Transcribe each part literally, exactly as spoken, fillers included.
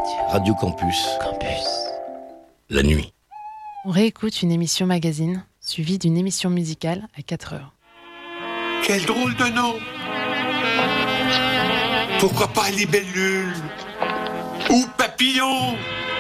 Radio Campus. Campus. La nuit. On réécoute une émission magazine, suivie d'une émission musicale à quatre heures. Quel drôle de nom! Pourquoi pas libellule? Ou papillon?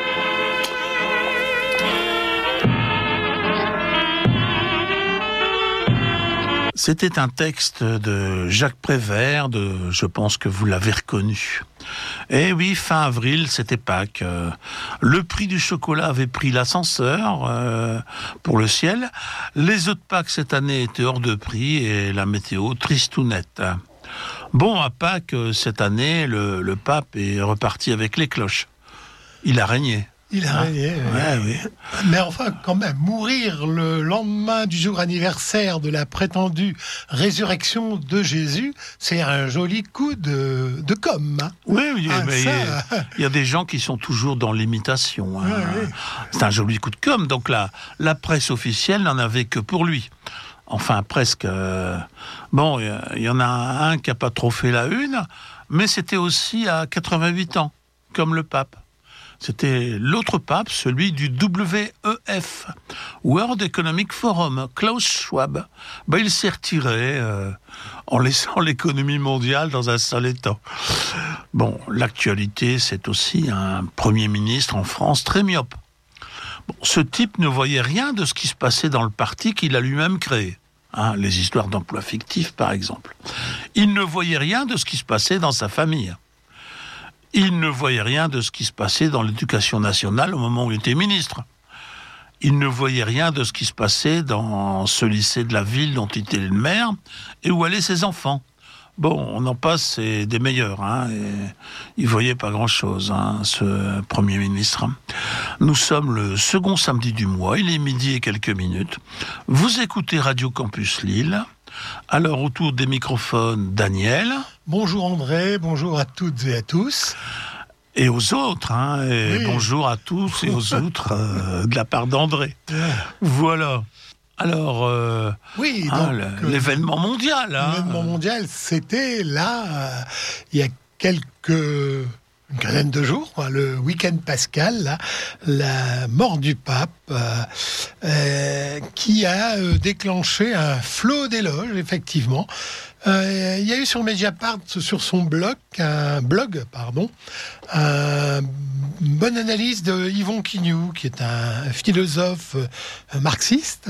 C'était un texte de Jacques Prévert, de, je pense que vous l'avez reconnu. Eh oui, fin avril, c'était Pâques. Euh, le prix du chocolat avait pris l'ascenseur euh, pour le ciel. Les œufs de Pâques cette année étaient hors de prix et la météo tristounette. Bon, à Pâques, cette année, le, le pape est reparti avec les cloches. Il a régné. Il a Ah, régné. ouais, oui. Mais enfin, quand même, mourir le lendemain du jour anniversaire de la prétendue résurrection de Jésus, c'est un joli coup de, de com'. Hein. Oui, oui, Ah, mais ça... il, y a, il y a des gens qui sont toujours dans l'imitation. Hein. Ouais, ouais. C'est un joli coup de com'. Donc la, la presse officielle n'en avait que pour lui. Enfin, presque. Euh, bon, il y en a un qui n'a pas trop fait la une, mais c'était aussi à quatre-vingt-huit ans, comme le pape. C'était l'autre pape, celui du W E F, World Economic Forum, Klaus Schwab. Ben, il s'est retiré euh, en laissant l'économie mondiale dans un sale état. Bon, l'actualité, c'est aussi un Premier ministre en France très myope. Bon, ce type ne voyait rien de ce qui se passait dans le parti qu'il a lui-même créé. Hein, les histoires d'emplois fictifs, par exemple. Il ne voyait rien de ce qui se passait dans sa famille. Il ne voyait rien de ce qui se passait dans l'éducation nationale au moment où il était ministre. Il ne voyait rien de ce qui se passait dans ce lycée de la ville dont il était le maire et où allaient ses enfants. Bon, on en passe, c'est des meilleurs. Hein, et il ne voyait pas grand-chose, hein, ce Premier ministre. Nous sommes le second samedi du mois, il est midi et quelques minutes. Vous écoutez Radio Campus Lille. Alors, autour des microphones, Daniel. Bonjour André, bonjour à toutes et à tous. Et aux autres, hein, et Oui. bonjour à tous et aux autres euh, de la part d'André. Voilà. Alors, euh, Oui, hein, donc, le- euh, l'événement mondial. Hein, l'événement mondial, c'était là, euh, il y a quelques... une quinzaine de jours, quoi, le week-end pascal, là, la mort du pape, euh, euh, qui a euh, déclenché un flot d'éloges, effectivement. Euh, il y a eu sur Mediapart, sur son blog, un blog, pardon, un- une bonne analyse de Yvon Quignou, qui est un philosophe euh, marxiste,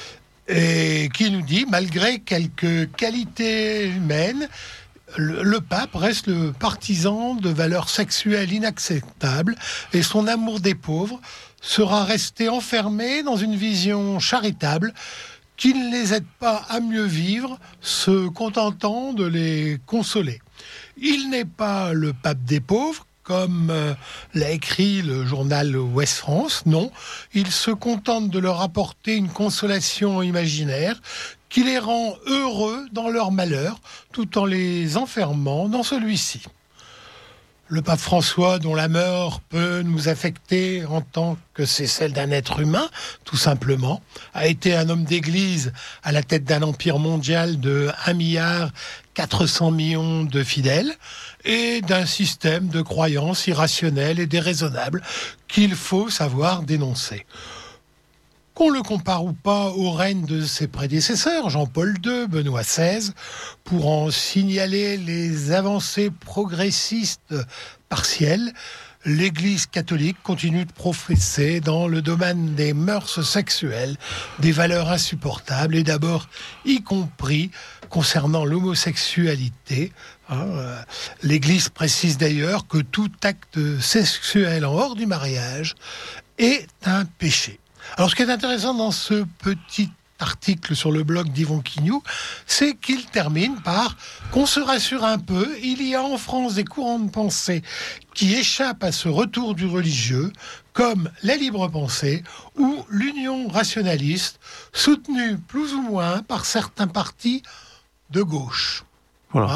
et qui nous dit, malgré quelques qualités humaines, le, le pape reste le partisan de valeurs sexuelles inacceptables et son amour des pauvres sera resté enfermé dans une vision charitable qui ne les aide pas à mieux vivre, se contentant de les consoler. Il n'est pas le pape des pauvres, comme euh, l'a écrit le journal Ouest France, non. Il se contente de leur apporter une consolation imaginaire qui les rend heureux dans leur malheur, tout en les enfermant dans celui-ci. Le pape François, dont la mort peut nous affecter en tant que c'est celle d'un être humain, tout simplement, a été un homme d'église à la tête d'un empire mondial de un milliard quatre cents millions de fidèles et d'un système de croyances irrationnelles et déraisonnables qu'il faut savoir dénoncer. Qu'on le compare ou pas au règne de ses prédécesseurs, Jean-Paul deux, Benoît seize, pour en signaler les avancées progressistes partielles, l'Église catholique continue de professer dans le domaine des mœurs sexuelles des valeurs insupportables, et d'abord y compris concernant l'homosexualité. Hein, euh, L'Église précise d'ailleurs que tout acte sexuel en hors du mariage est un péché. Alors, ce qui est intéressant dans ce petit article sur le blog d'Yvon Quignou, c'est qu'il termine par « qu'on se rassure un peu, il y a en France des courants de pensée qui échappent à ce retour du religieux, comme la libre pensée ou l'union rationaliste, soutenue plus ou moins par certains partis de gauche. » Voilà. Voilà.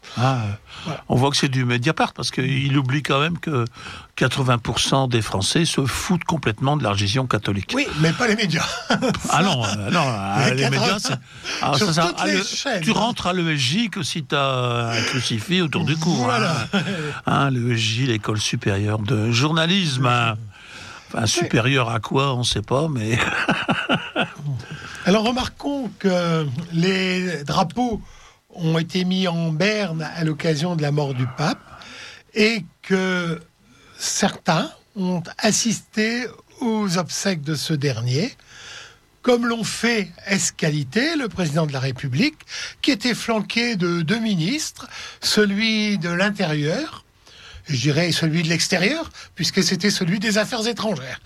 Ah, Voilà. On voit que c'est du Mediapart, parce qu'il oublie quand même que quatre-vingts pour cent des Français se foutent complètement de la religion catholique. Oui, mais pas les médias. Ah non, euh, non euh, les quatre-vingts médias, c'est... Ah, sur ça, ça, toutes ah, les le- chaînes. Tu rentres à l'E S J que si tu as un crucifix autour du cou. Voilà. Hein. Hein, l'E S J, l'école supérieure de journalisme. Hein. Enfin, supérieur à quoi, on ne sait pas, mais... Alors remarquons que les drapeaux ont été mis en berne à l'occasion de la mort du pape et que certains ont assisté aux obsèques de ce dernier, comme l'ont fait Escalité, le président de la République, qui était flanqué de deux ministres, celui de l'Intérieur, je dirais celui de l'extérieur, puisque c'était celui des Affaires étrangères.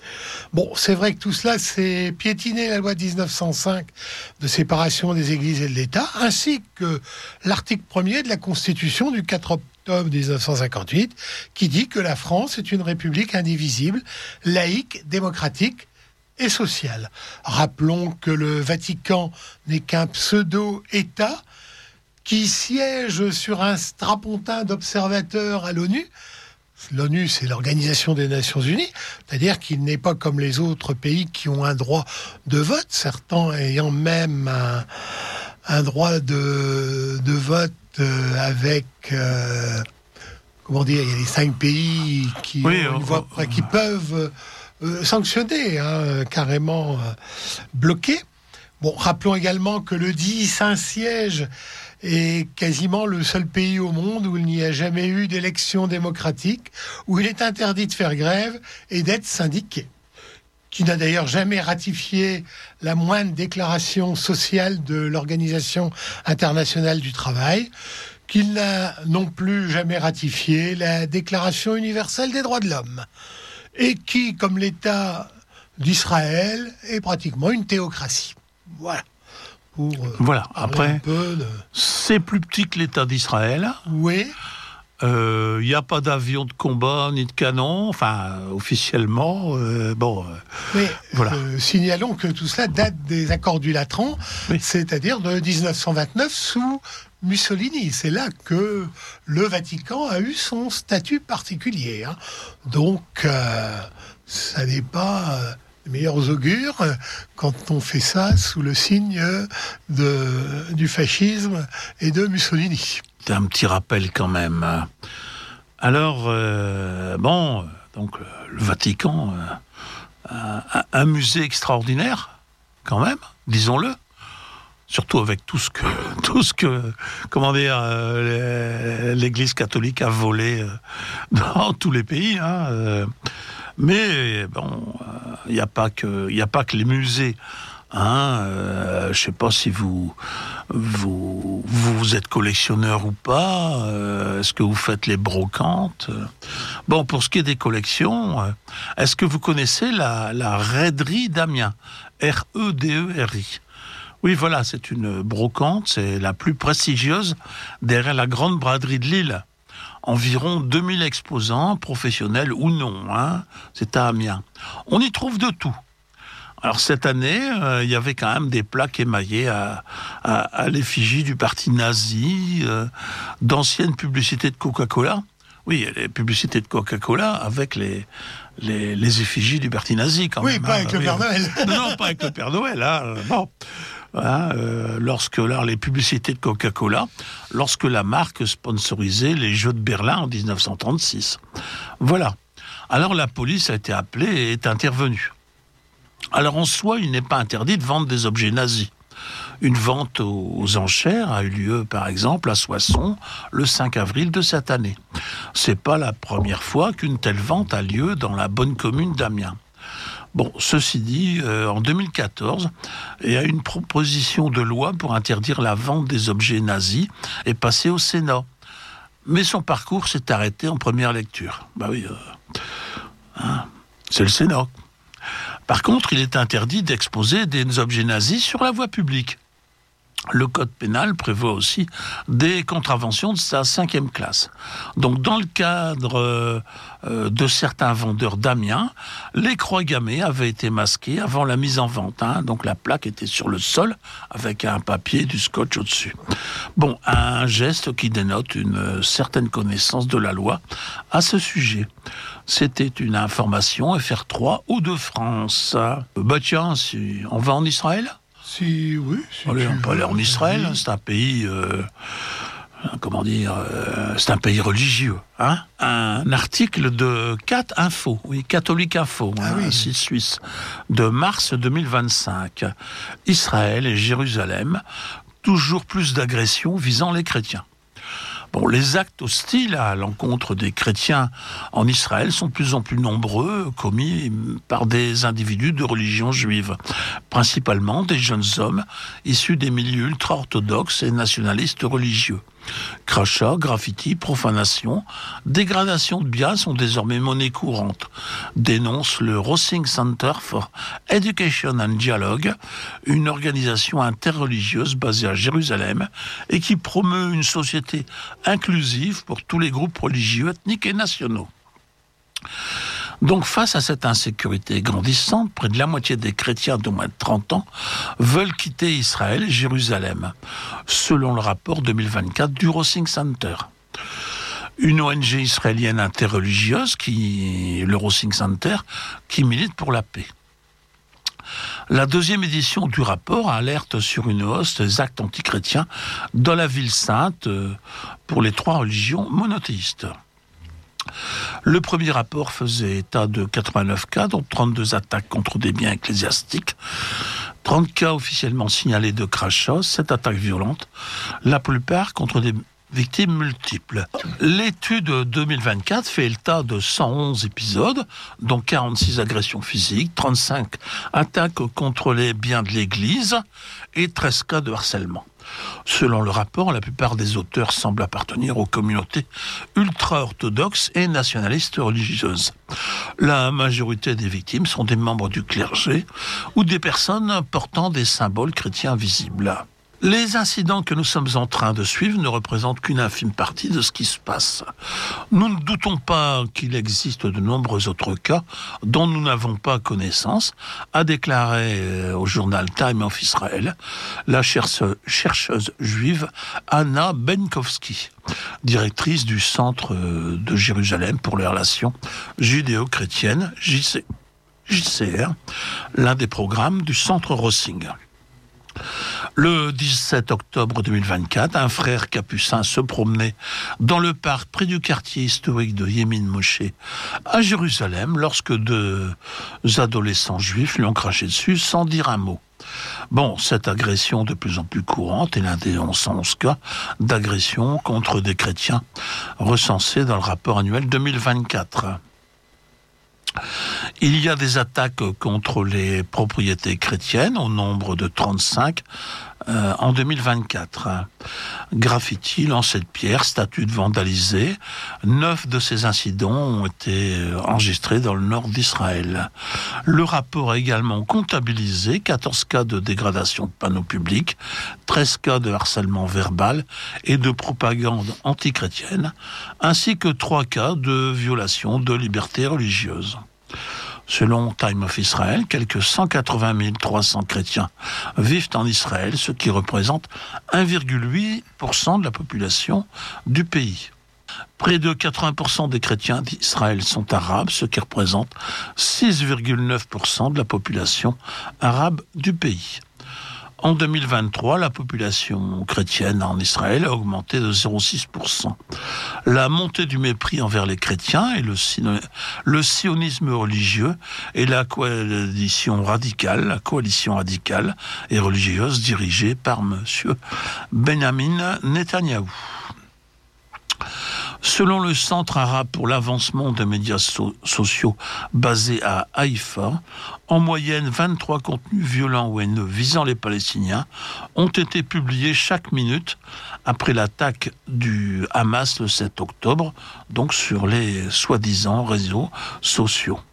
Bon, c'est vrai que tout cela, c'est piétiner la loi de dix-neuf cent cinq de séparation des églises et de l'État, ainsi que l'article premier de la Constitution du quatre octobre dix-neuf cent cinquante-huit, qui dit que la France est une république indivisible, laïque, démocratique et sociale. Rappelons que le Vatican n'est qu'un pseudo-État qui siège sur un strapontin d'observateurs à l'ONU. L'ONU, c'est l'Organisation des Nations Unies, c'est-à-dire qu'il n'est pas comme les autres pays qui ont un droit de vote, certains ayant même un, un droit de, de vote euh, avec... Euh, comment dire, il y a les cinq pays qui, Oui, ont une on- voix- on- qui peuvent euh, sanctionner, hein, carrément euh, bloquer. Bon, rappelons également que le dit Saint-Siège est quasiment le seul pays au monde où il n'y a jamais eu d'élection démocratique, où il est interdit de faire grève et d'être syndiqué, qui n'a d'ailleurs jamais ratifié la moindre déclaration sociale de l'Organisation internationale du travail, qu'il n'a non plus jamais ratifié la Déclaration universelle des droits de l'homme, et qui, comme l'État d'Israël, est pratiquement une théocratie. Voilà. Pour euh, Voilà, parler après, un peu de... c'est plus petit que l'État d'Israël. Oui, Il euh, n'y a pas d'avion de combat ni de canon, enfin, euh, officiellement. Euh, bon, euh, mais Voilà. euh, signalons que tout cela date des accords du Latran, Oui. c'est-à-dire de dix-neuf cent vingt-neuf sous Mussolini. C'est là que le Vatican a eu son statut particulier. Hein. Donc, euh, ça n'est pas euh, les meilleurs augures euh, quand on fait ça sous le signe de, du fascisme et de Mussolini. c'est un petit rappel quand même. Alors, euh, bon, donc euh, le Vatican, euh, un, un musée extraordinaire, quand même, disons-le. Surtout avec tout ce que, tout ce que, comment dire, euh, l'Église catholique a volé euh, dans tous les pays. Hein, euh. Mais bon, il euh, n'y a pas que, il a pas que les musées. Hein, euh, je sais pas si vous, vous, vous êtes collectionneur ou pas. Euh, est-ce que vous faites les brocantes? Bon, pour ce qui est des collections, euh, est-ce que vous connaissez la, la raiderie d'Amiens? R E D E R I. Oui, voilà, c'est une brocante, c'est la plus prestigieuse derrière la grande braderie de Lille. Environ deux mille exposants, professionnels ou non, hein, c'est à Amiens. On y trouve de tout. Alors cette année, euh, il y avait quand même des plaques émaillées à, à, à l'effigie du parti nazi, euh, d'anciennes publicités de Coca-Cola. Oui, les publicités de Coca-Cola avec les, les, les effigies du parti nazi quand Oui, même. pas hein. avec le Oui. Père Noël. Non, non, pas avec le Père Noël. Hein. Bon. Hein, euh, lorsque là, les publicités de Coca-Cola, lorsque la marque sponsorisait les Jeux de Berlin en dix-neuf cent trente-six. Voilà. Alors la police a été appelée et est intervenue. Alors en soi, il n'est pas interdit de vendre des objets nazis. Une vente aux enchères a eu lieu, par exemple, à Soissons, le cinq avril de cette année. C'est pas la première fois qu'une telle vente a lieu dans la bonne commune d'Amiens. Bon, ceci dit, euh, en deux mille quatorze, il y a une proposition de loi pour interdire la vente des objets nazis et passer au Sénat. Mais son parcours s'est arrêté en première lecture. Bah oui, euh, hein, c'est le Sénat. Par contre, il est interdit d'exposer des objets nazis sur la voie publique. Le code pénal prévoit aussi des contraventions de sa cinquième classe. Donc, dans le cadre euh, de certains vendeurs d'amiens, les croix gammées avaient été masquées avant la mise en vente. Hein. Donc, la plaque était sur le sol avec un papier, du scotch au-dessus. Bon, un geste qui dénote une certaine connaissance de la loi à ce sujet. C'était une information F R trois ou de France. Bah tiens, si on va en Israël ? Si, oui. Si Allez, tu on peut aller veux, en Israël, vas-y. c'est un pays, euh, comment dire, euh, c'est un pays religieux. Hein. Un article de Cat Info, oui, Catholique Info, Ah hein, oui. un site suisse, de mars deux mille vingt-cinq. Israël et Jérusalem, toujours plus d'agressions visant les chrétiens. Bon, les actes hostiles à l'encontre des chrétiens en Israël sont de plus en plus nombreux, commis par des individus de religion juive, principalement des jeunes hommes issus des milieux ultra-orthodoxes et nationalistes religieux. Crachats, graffitis, profanation, dégradation de biens sont désormais monnaie courante, dénonce le Rossing Center for Education and Dialogue, une organisation interreligieuse basée à Jérusalem et qui promeut une société inclusive pour tous les groupes religieux, ethniques et nationaux. Donc, face à cette insécurité grandissante, près de la moitié des chrétiens de moins de trente ans veulent quitter Israël et Jérusalem, selon le rapport deux mille vingt-quatre du Rossing Center. Une O N G israélienne interreligieuse, qui, le Rossing Center, qui milite pour la paix. La deuxième édition du rapport alerte sur une hausse des actes antichrétiens dans la ville sainte pour les trois religions monothéistes. Le premier rapport faisait état de quatre-vingt-neuf cas, dont trente-deux attaques contre des biens ecclésiastiques, trente cas officiellement signalés de crachats, sept attaques violentes, la plupart contre des victimes multiples. L'étude deux mille vingt-quatre fait état de cent onze épisodes, dont quarante-six agressions physiques, trente-cinq attaques contre les biens de l'Église et treize cas de harcèlement. Selon le rapport, la plupart des auteurs semblent appartenir aux communautés ultra-orthodoxes et nationalistes religieuses. La majorité des victimes sont des membres du clergé ou des personnes portant des symboles chrétiens visibles. Les incidents que nous sommes en train de suivre ne représentent qu'une infime partie de ce qui se passe. Nous ne doutons pas qu'il existe de nombreux autres cas dont nous n'avons pas connaissance, a déclaré au journal Time of Israel la chercheuse juive Anna Benkowski, directrice du Centre de Jérusalem pour les relations judéo-chrétiennes, J C R, l'un des programmes du Centre Rossing. Le dix-sept octobre deux mille vingt-quatre, un frère capucin se promenait dans le parc près du quartier historique de Yemin Moshe à Jérusalem lorsque deux adolescents juifs lui ont craché dessus sans dire un mot. Bon, cette agression de plus en plus courante est l'un des onze cas d'agression contre des chrétiens recensés dans le rapport annuel deux mille vingt-quatre. Il y a des attaques contre les propriétés chrétiennes au nombre de trente-cinq euh, en deux mille vingt-quatre. Graffiti, lancers de pierre, statues vandalisées. Neuf de ces incidents ont été enregistrés dans le nord d'Israël. Le rapport a également comptabilisé quatorze cas de dégradation de panneaux publics, treize cas de harcèlement verbal et de propagande antichrétienne, ainsi que trois cas de violation de liberté religieuse. Selon Time of Israel, quelques cent quatre-vingt mille trois cents chrétiens vivent en Israël, ce qui représente un virgule huit pour cent de la population du pays. Près de quatre-vingts pour cent des chrétiens d'Israël sont arabes, ce qui représente six virgule neuf pour cent de la population arabe du pays. En deux mille vingt-trois, la population chrétienne en Israël a augmenté de zéro virgule six pour cent. La montée du mépris envers les chrétiens et le, le sionisme religieux et la coalition radicale, la coalition radicale et religieuse dirigée par M. Benjamin Netanyahou. Selon le Centre arabe pour l'avancement des médias so- sociaux basé à Haïfa, en moyenne, vingt-trois contenus violents ou haineux visant les Palestiniens ont été publiés chaque minute après l'attaque du Hamas le sept octobre, donc sur les soi-disant réseaux sociaux.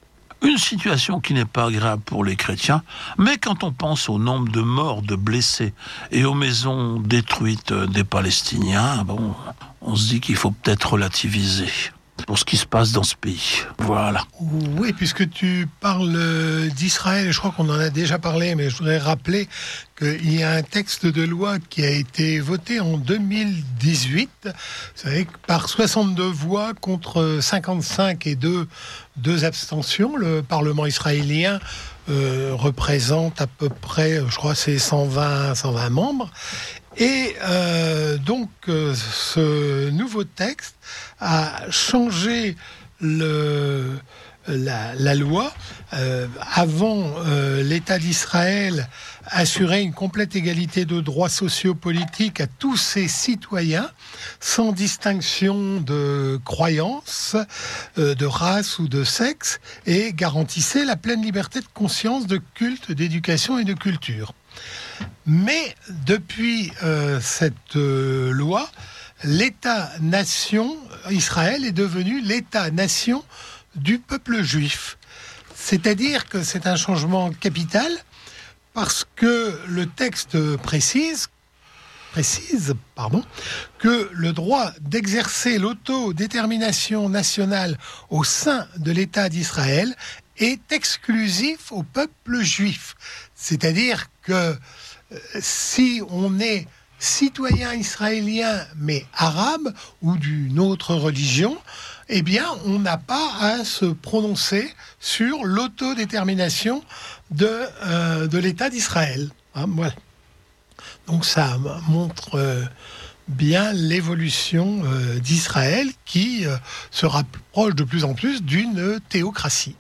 Une situation qui n'est pas agréable pour les chrétiens, mais quand on pense au nombre de morts, de blessés et aux maisons détruites des Palestiniens, bon, on se dit qu'il faut peut-être relativiser pour ce qui se passe dans ce pays. Voilà. Oui, puisque tu parles d'Israël, je crois qu'on en a déjà parlé, mais je voudrais rappeler qu'il y a un texte de loi qui a été voté en deux mille dix-huit, vous savez, par soixante-deux voix contre cinquante-cinq et deux, deux abstentions. Le Parlement israélien euh, représente à peu près, je crois, c'est cent vingt, cent vingt membres. Et euh, donc, euh, ce nouveau texte a changé le, la, la loi. Euh, avant, euh, l'État d'Israël assurait une complète égalité de droits sociopolitiques à tous ses citoyens, sans distinction de croyance, euh, de race ou de sexe, et garantissait la pleine liberté de conscience, de culte, d'éducation et de culture. Mais depuis euh, cette euh, loi, l'État-nation, Israël est devenu l'État-nation du peuple juif. C'est-à-dire que c'est un changement capital parce que le texte précise, précise pardon, que le droit d'exercer l'autodétermination nationale au sein de l'État d'Israël est exclusif au peuple juif. C'est-à-dire que euh, si on est citoyen israélien mais arabe ou d'une autre religion, eh bien on n'a pas à se prononcer sur l'autodétermination de, euh, de l'État d'Israël. Hein, voilà. Donc ça montre euh, bien l'évolution euh, d'Israël qui euh, se rapproche de plus en plus d'une théocratie.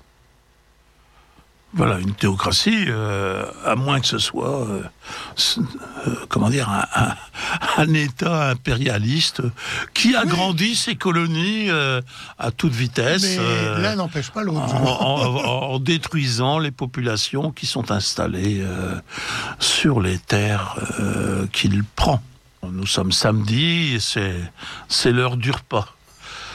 Voilà, une théocratie, euh, à moins que ce soit, euh, euh, comment dire, un, un, un État impérialiste qui agrandit oui. ses colonies euh, à toute vitesse. Mais euh, l'un n'empêche pas l'autre. En, en, en détruisant les populations qui sont installées euh, sur les terres euh, qu'il prend. Nous sommes samedi, et c'est, c'est l'heure du repas. Hein ?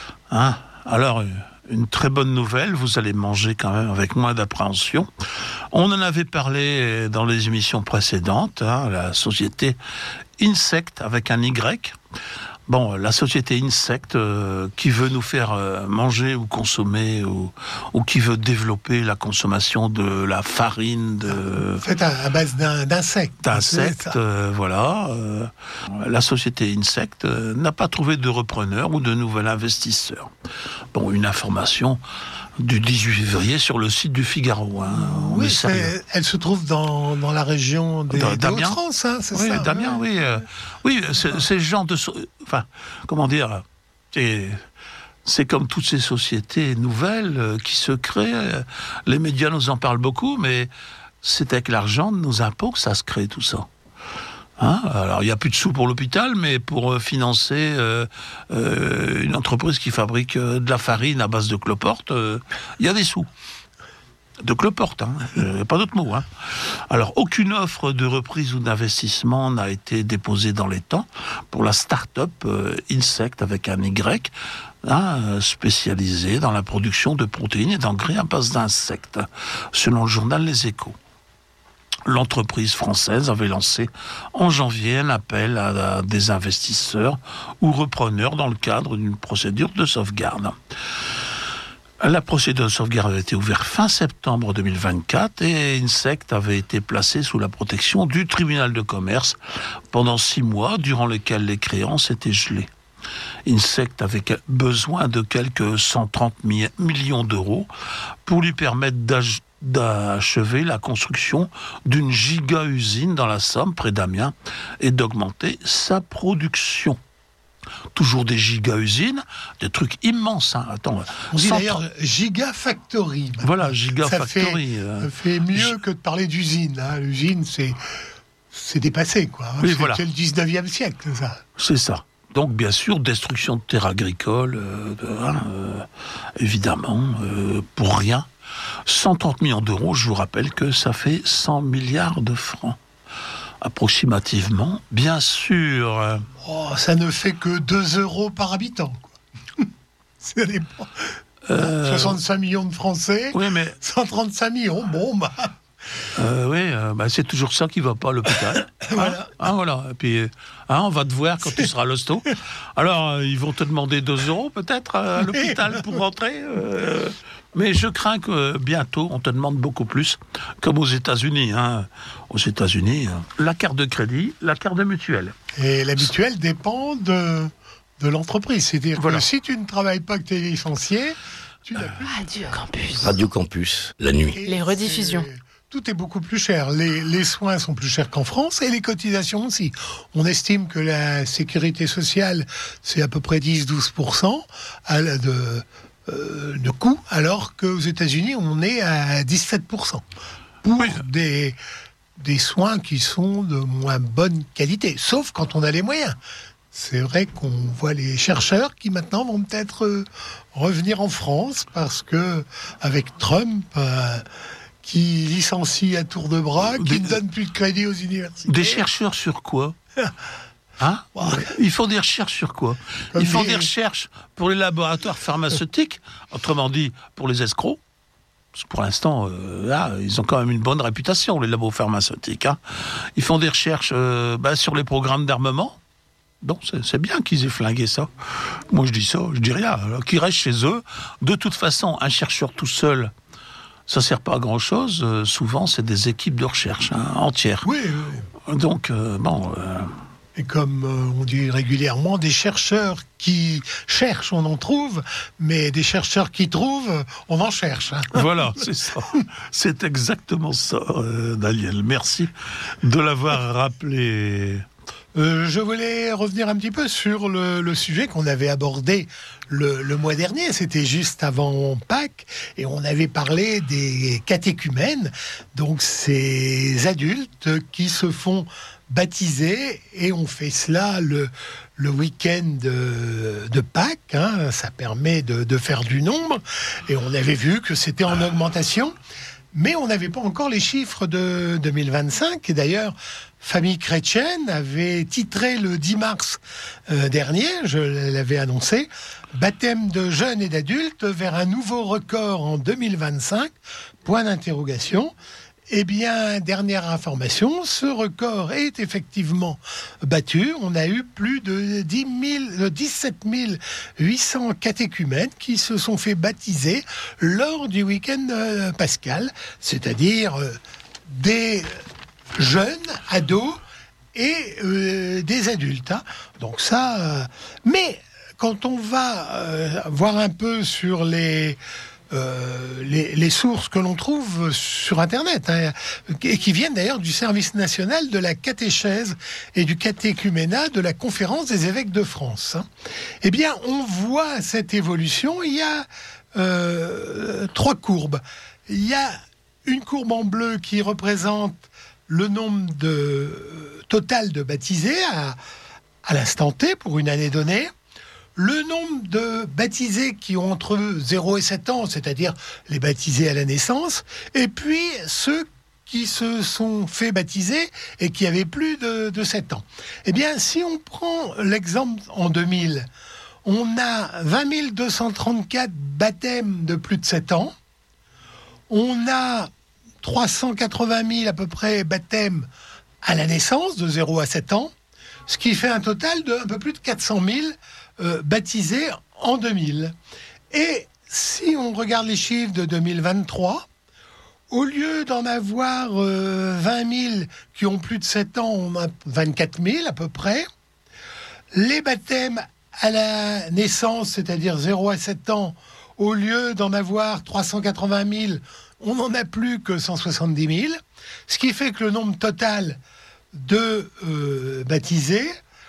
Alors... Une très bonne nouvelle, vous allez manger quand même avec moins d'appréhension. On en avait parlé dans les émissions précédentes, hein, la société Insect avec un Y. Bon, la société Insect euh, qui veut nous faire euh, manger ou consommer ou, ou qui veut développer la consommation de la farine de... Fait à, à base d'un, d'insectes. D'insectes, euh, voilà. Euh, la société Insect euh, n'a pas trouvé de repreneur ou de nouvel investisseur. Bon, une information du dix-huit février sur le site du Figaro. Hein. Oui, c'est, elle se trouve dans, dans la région des, des Hauts-de-France, hein, c'est oui, ça. Damien, oui. Euh, oui, c'est, c'est ce genre de... Enfin, comment dire... C'est, c'est comme toutes ces sociétés nouvelles euh, qui se créent. Les médias nous en parlent beaucoup, mais c'est avec l'argent de nos impôts que ça se crée, tout ça. Hein, alors, il n'y a plus de sous pour l'hôpital, mais pour euh, financer euh, euh, une entreprise qui fabrique euh, de la farine à base de cloporte, il euh, y a des sous. De cloporte, hein, euh, pas d'autre mot. Hein. Alors, aucune offre de reprise ou d'investissement n'a été déposée dans les temps pour la start-up euh, Insect avec un Y, hein, spécialisée dans la production de protéines et d'engrais à base d'insectes, selon le journal Les Échos. L'entreprise française avait lancé en janvier un appel à des investisseurs ou repreneurs dans le cadre d'une procédure de sauvegarde. La procédure de sauvegarde avait été ouverte fin septembre deux mille vingt-quatre et Insect avait été placé sous la protection du tribunal de commerce pendant six mois, durant lesquels les créances étaient gelées. Insect avait besoin de quelques cent trente millions d'euros pour lui permettre d'aj- d'achever la construction d'une giga-usine dans la Somme, près d'Amiens, et d'augmenter sa production. Toujours des giga-usines, des trucs immenses. Hein. Attends, on dit d'ailleurs gigafactory. Maintenant. Voilà, gigafactory. Ça fait, euh, ça fait mieux que de parler d'usine. Hein. L'usine, c'est, c'est dépassé, quoi. Oui, c'est, voilà. c'est le dix-neuvième siècle, ça. C'est ça. Donc, bien sûr, destruction de terres agricoles, euh, de, hein, euh, évidemment, euh, pour rien. cent trente millions d'euros, je vous rappelle que ça fait cent milliards de francs. Approximativement, bien sûr. Oh, ça ne fait que deux euros par habitant, quoi. Ça dépend. Euh, soixante-cinq millions de Français, Oui, mais cent trente-cinq millions, bon, bah... euh, oui, euh, bah, c'est toujours ça qui va pas à l'hôpital. Voilà. Hein, hein, voilà. Et puis, euh, hein, on va te voir quand tu seras à l'hosto. Alors, euh, ils vont te demander deux euros peut-être euh, à l'hôpital pour rentrer. euh, mais je crains que euh, bientôt, on te demande beaucoup plus, comme aux États-Unis. Hein. Aux États-Unis, euh, la carte de crédit, la carte de mutuelle. Et la mutuelle dépend de, de l'entreprise. C'est-à-dire Voilà. que si tu ne travailles pas, que tu es licencié, tu n'as plus... Radio Campus. Radio Campus, la nuit. Et Les rediffusions. c'est- Tout est beaucoup plus cher. Les, les soins sont plus chers qu'en France et les cotisations aussi. On estime que la sécurité sociale, c'est à peu près dix à douze pour cent à la- de, euh, de coût, alors qu'aux États-Unis, on est à dix-sept pour cent pour Oui. des, des soins qui sont de moins bonne qualité, sauf quand on a les moyens. C'est vrai qu'on voit les chercheurs qui maintenant vont peut-être euh, revenir en France parce que avec Trump... euh, qui licencie à tour de bras, qui Des- ne donne plus de crédit aux universités. Des chercheurs sur quoi Hein Ils font des recherches sur quoi Comme Ils font des- des recherches pour les laboratoires pharmaceutiques, autrement dit pour les escrocs. Parce que pour l'instant, euh, là, ils ont quand même une bonne réputation, les labos pharmaceutiques. Hein. Ils font des recherches euh, bah, sur les programmes d'armement. Donc c'est, c'est bien qu'ils aient flingué ça. Moi je dis ça, je dis rien. Alors, qu'ils restent chez eux. De toute façon, un chercheur tout seul, ça ne sert pas à grand-chose. Euh, souvent, c'est des équipes de recherche hein, entières. Oui, oui. Donc, euh, bon... euh, Et comme euh, on dit régulièrement, des chercheurs qui cherchent, on en trouve, mais des chercheurs qui trouvent, on en cherche. Hein. Voilà, c'est ça. C'est exactement ça, euh, Daniel. Merci de l'avoir rappelé. Euh, je voulais revenir un petit peu sur le, le sujet qu'on avait abordé le, le mois dernier. C'était juste avant Pâques et on avait parlé des catéchumènes, donc ces adultes qui se font baptiser et on fait cela le, le week-end de, de Pâques. Hein. Ça permet de, de faire du nombre et on avait vu que c'était en augmentation. Mais on n'avait pas encore les chiffres de deux mille vingt-cinq. Et d'ailleurs, Famille Chrétienne avait titré le dix mars euh, dernier, je l'avais annoncé, baptême de jeunes et d'adultes vers un nouveau record en deux mille vingt-cinq, point d'interrogation. Eh bien, dernière information, ce record est effectivement battu. On a eu plus de dix mille, dix-sept mille huit cents catéchumènes qui se sont fait baptiser lors du week-end euh, pascal, c'est-à-dire euh, des jeunes, ados et euh, des adultes. Hein. Donc ça... euh, mais quand on va euh, voir un peu sur les... Euh, les, les sources que l'on trouve sur Internet, hein, et qui viennent d'ailleurs du service national de la catéchèse et du catéchuménat de la Conférence des évêques de France. Hein. Eh bien, on voit cette évolution. Il y a euh, trois courbes. Il y a une courbe en bleu qui représente le nombre de, total de baptisés à, à l'instant T pour une année donnée. Le nombre de baptisés qui ont entre zéro et sept ans, c'est-à-dire les baptisés à la naissance, et puis ceux qui se sont fait baptiser et qui avaient plus de, de sept ans. Eh bien, si on prend l'exemple en deux mille, on a vingt mille deux cent trente-quatre baptêmes de plus de sept ans, on a trois cent quatre-vingt mille à peu près baptêmes à la naissance, de zéro à sept ans, ce qui fait un total de un peu plus de quatre cent mille Euh, baptisés en deux mille. Et si on regarde les chiffres de deux mille vingt-trois, au lieu d'en avoir euh, vingt mille qui ont plus de sept ans, on a vingt-quatre mille à peu près. Les baptêmes à la naissance, c'est-à-dire zéro à sept ans, au lieu d'en avoir trois cent quatre-vingt mille, on n'en a plus que cent soixante-dix mille. Ce qui fait que le nombre total de euh, baptisés,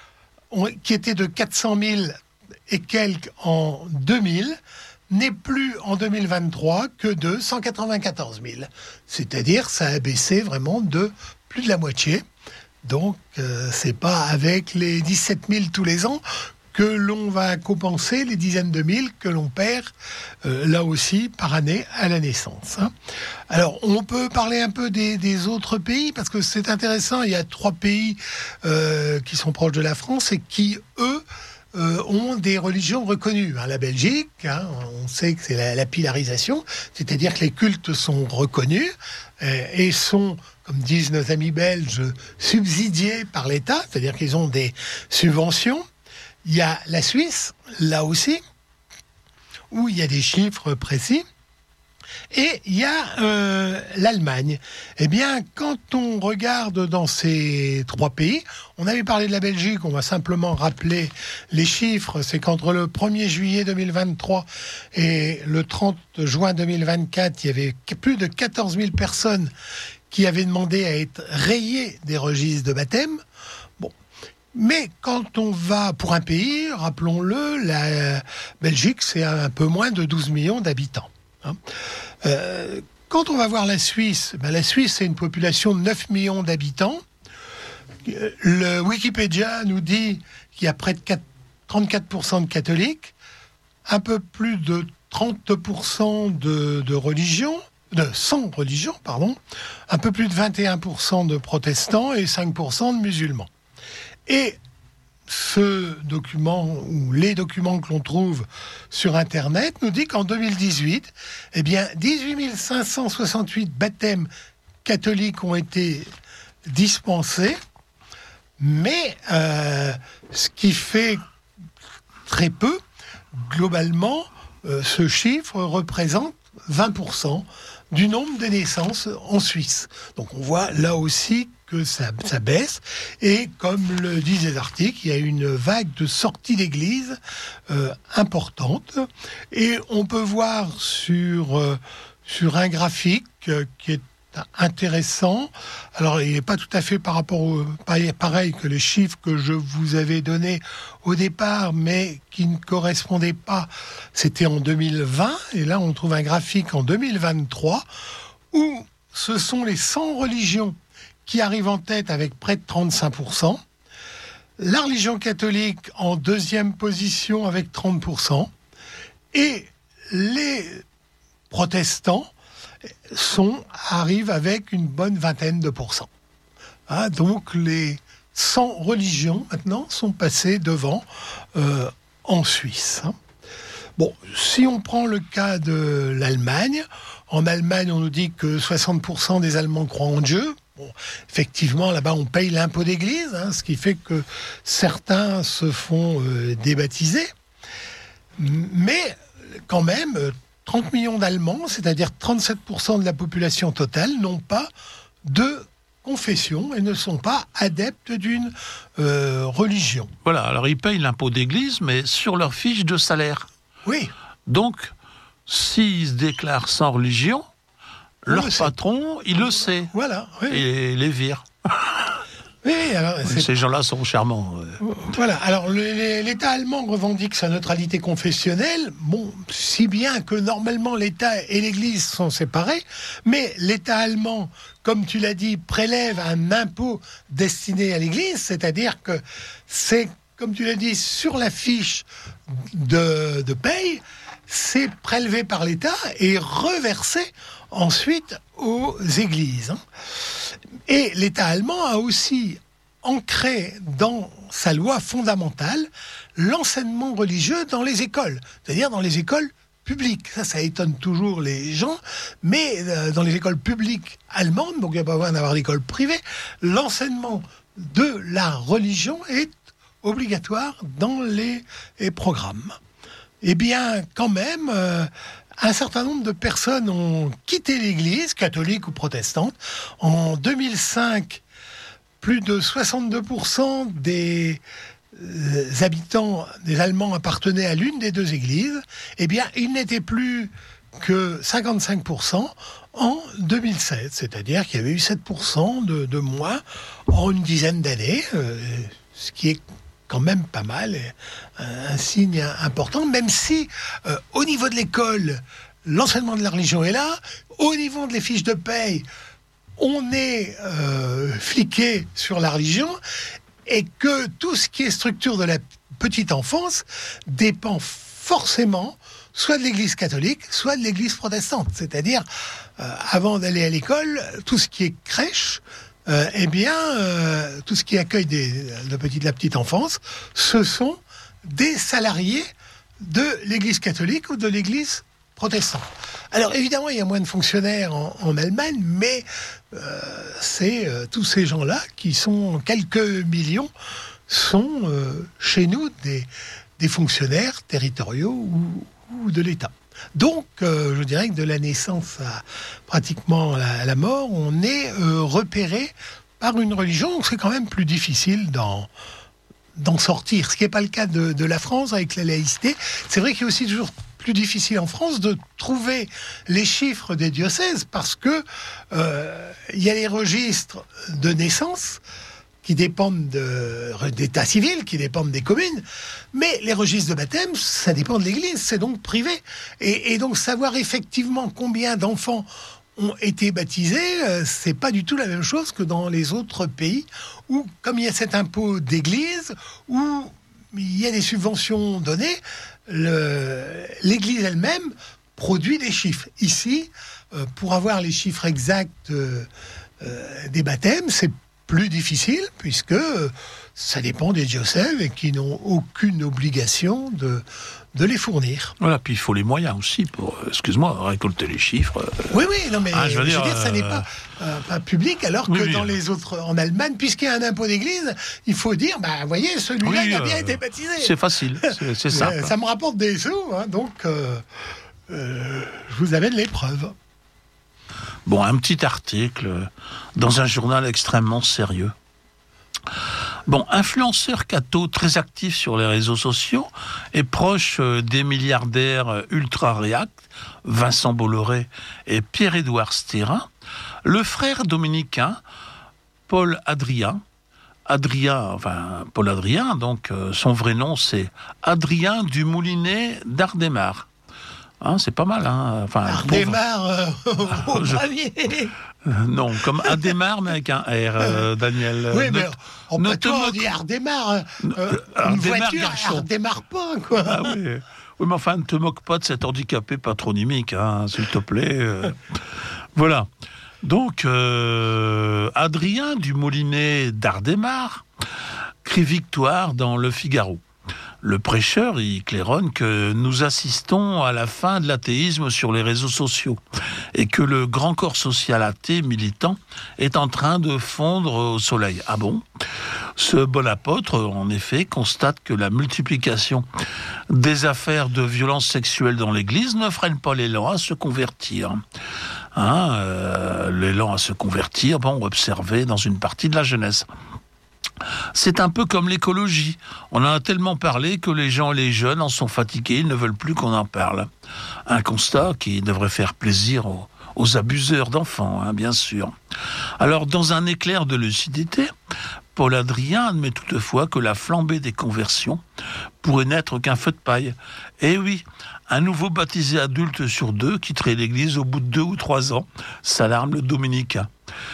qui était de quatre cent mille et quelques en deux mille, n'est plus en deux mille vingt-trois que de cent quatre-vingt-quatorze mille. C'est-à-dire, ça a baissé vraiment de plus de la moitié. Donc, euh, c'est pas avec les dix-sept mille tous les ans que l'on va compenser les dizaines de mille que l'on perd, euh, là aussi, par année à la naissance. Hein. Alors, on peut parler un peu des, des autres pays, parce que c'est intéressant, il y a trois pays euh, qui sont proches de la France et qui, eux, euh, ont des religions reconnues. Hein, la Belgique, hein, on sait que c'est la, la pilarisation, c'est-à-dire que les cultes sont reconnus euh, et sont, comme disent nos amis belges, subsidiés par l'État, c'est-à-dire qu'ils ont des subventions. Il y a la Suisse, là aussi, où il y a des chiffres précis. Et il y a euh, l'Allemagne. Eh bien, quand on regarde dans ces trois pays, on avait parlé de la Belgique, on va simplement rappeler les chiffres. C'est qu'entre le premier juillet deux mille vingt-trois et le trente juin deux mille vingt-quatre, il y avait plus de quatorze mille personnes qui avaient demandé à être rayées des registres de baptême. Bon. Mais quand on va pour un pays, rappelons-le, la Belgique, c'est un peu moins de douze millions d'habitants. Hein. Euh, quand on va voir la Suisse, ben la Suisse c'est une population de neuf millions d'habitants. Le Wikipédia nous dit qu'il y a près de trente-quatre pour cent de catholiques, un peu plus de trente pour cent de, de religions, de sans religion, pardon, un peu plus de vingt et un pour cent de protestants et cinq pour cent de musulmans. Et ce document, ou les documents que l'on trouve sur Internet, nous dit qu'en deux mille dix-huit, eh bien, dix-huit mille cinq cent soixante-huit baptêmes catholiques ont été dispensés, mais euh, ce qui fait très peu, globalement, euh, ce chiffre représente vingt pour cent du nombre de naissances en Suisse. Donc on voit là aussi que ça, ça baisse, et comme le disent les articles, il y a une vague de sorties d'église euh, importante, et on peut voir sur, euh, sur un graphique euh, qui est intéressant. Alors il n'est pas tout à fait par rapport au, pareil que les chiffres que je vous avais donnés au départ, mais qui ne correspondaient pas. C'était en deux mille vingt, et là on trouve un graphique en deux mille vingt-trois où ce sont les cent religions qui arrivent en tête avec près de trente-cinq pour cent, la religion catholique en deuxième position avec trente pour cent, et les protestants sont, arrivent avec une bonne vingtaine de pourcents. Hein, donc les cent religions maintenant sont passées devant euh, en Suisse. Hein. Bon, si on prend le cas de l'Allemagne, en Allemagne on nous dit que soixante pour cent des Allemands croient en Dieu. Bon, effectivement, là-bas, on paye l'impôt d'église, hein, ce qui fait que certains se font euh, débaptiser. Mais, quand même, trente millions d'Allemands, c'est-à-dire trente-sept pour cent de la population totale, n'ont pas de confession et ne sont pas adeptes d'une euh, religion. Voilà, alors ils payent l'impôt d'église, mais sur leur fiche de salaire. Oui. Donc, s'ils se déclarent sans religion, leur patron, il le sait. Voilà. Oui. Et les vire. Oui, alors, c'est... Ces gens-là sont charmants. Voilà. Alors, le, l'État allemand revendique sa neutralité confessionnelle. Bon, si bien que normalement l'État et l'Église sont séparés, mais l'État allemand, comme tu l'as dit, prélève un impôt destiné à l'Église, c'est-à-dire que c'est, comme tu l'as dit, sur la fiche de, de paye, c'est prélevé par l'État et reversé ensuite aux églises. Et l'État allemand a aussi ancré dans sa loi fondamentale l'enseignement religieux dans les écoles, c'est-à-dire dans les écoles publiques. Ça, ça étonne toujours les gens, mais euh, dans les écoles publiques allemandes, donc il n'y a pas besoin d'avoir d'école privée, l'enseignement de la religion est obligatoire dans les, les programmes. Eh bien, quand même, euh, un certain nombre de personnes ont quitté l'Église, catholique ou protestante. En deux mille cinq, plus de soixante-deux pour cent des euh, habitants, des Allemands appartenaient à l'une des deux églises. Eh bien, il n'était plus que cinquante-cinq pour cent en deux mille sept. C'est-à-dire qu'il y avait eu sept pour cent de, de moins en une dizaine d'années, euh, ce qui est quand même pas mal, un signe important, même si euh, au niveau de l'école, l'enseignement de la religion est là, au niveau des fiches de paye, on est euh, fliqué sur la religion, et que tout ce qui est structure de la petite enfance dépend forcément soit de l'Église catholique, soit de l'Église protestante. C'est-à-dire, euh, avant d'aller à l'école, tout ce qui est crèche, Euh, eh bien, euh, tout ce qui accueille des, de, petite, de la petite enfance, ce sont des salariés de l'Église catholique ou de l'Église protestante. Alors évidemment, il y a moins de fonctionnaires en, en Allemagne, mais euh, c'est euh, tous ces gens-là, qui sont quelques millions, sont euh, chez nous des, des fonctionnaires territoriaux ou, ou de l'État. Donc, euh, je dirais que de la naissance à pratiquement la, la mort, on est euh, repéré par une religion. C'est quand même plus difficile d'en, d'en sortir, ce qui n'est pas le cas de, de la France avec la laïcité. C'est vrai qu'il est aussi toujours plus difficile en France de trouver les chiffres des diocèses, parce que euh, il y a les registres de naissance qui dépendent de, d'état civil, qui dépendent des communes, mais les registres de baptême, ça dépend de l'Église, c'est donc privé. Et, et donc savoir effectivement combien d'enfants ont été baptisés, euh, c'est pas du tout la même chose que dans les autres pays où, comme il y a cet impôt d'église, où il y a des subventions données, le, l'Église elle-même produit des chiffres. Ici, euh, pour avoir les chiffres exacts euh, euh, des baptêmes, c'est plus difficile, puisque ça dépend des diocèses et qui n'ont aucune obligation de, de les fournir. Voilà, puis il faut les moyens aussi pour, excuse-moi, récolter les chiffres. Oui, oui, non, mais ah, je veux dire, je veux dire euh... ça n'est pas, euh, pas public, alors que oui, oui. dans les autres, en Allemagne, puisqu'il y a un impôt d'église, il faut dire, bah, vous voyez, celui-là, oui, il a bien euh, été baptisé. C'est facile, c'est, c'est simple. Ça me rapporte des sous, hein, donc euh, euh, je vous amène les preuves. Bon, un petit article dans un journal extrêmement sérieux. Bon, influenceur catho très actif sur les réseaux sociaux et proche des milliardaires ultra-réac, Vincent Bolloré et Pierre-Édouard Stérin, le frère dominicain, Paul Adrien, Adrien, enfin, Paul Adrien, donc son vrai nom c'est Adrien du Moulinet d'Ardemar. Hein, c'est pas mal, hein. Enfin, Ardemar euh, au je... panier. Euh, non, comme Ademar, mais avec un R, euh, Daniel. Oui, ne, mais on ne peut te on moque... dit Ardemar. Euh, Ardemar, une voiture, garçon. Ardemar pas, quoi. Ah oui. Oui, mais enfin, ne te moque pas de cet handicapé patronymique, hein, s'il te plaît. Euh. Voilà. Donc, euh, Adrien du Moulinet d'Ardemar crie victoire dans Le Figaro. Le prêcheur y claironne que nous assistons à la fin de l'athéisme sur les réseaux sociaux et que le grand corps social athée militant est en train de fondre au soleil. Ah bon ? Ce bon apôtre, en effet, constate que la multiplication des affaires de violences sexuelles dans l'Église ne freine pas l'élan à se convertir. Hein, euh, l'élan à se convertir, bon, observé dans une partie de la jeunesse. C'est un peu comme l'écologie. On en a tellement parlé que les gens et les jeunes en sont fatigués, ils ne veulent plus qu'on en parle. Un constat qui devrait faire plaisir aux, aux abuseurs d'enfants, hein, bien sûr. Alors, dans un éclair de lucidité, Paul Adrien admet toutefois que la flambée des conversions pourrait n'être qu'un feu de paille. Eh oui, un nouveau baptisé adulte sur deux quitterait l'église au bout de deux ou trois ans, s'alarme le dominicain.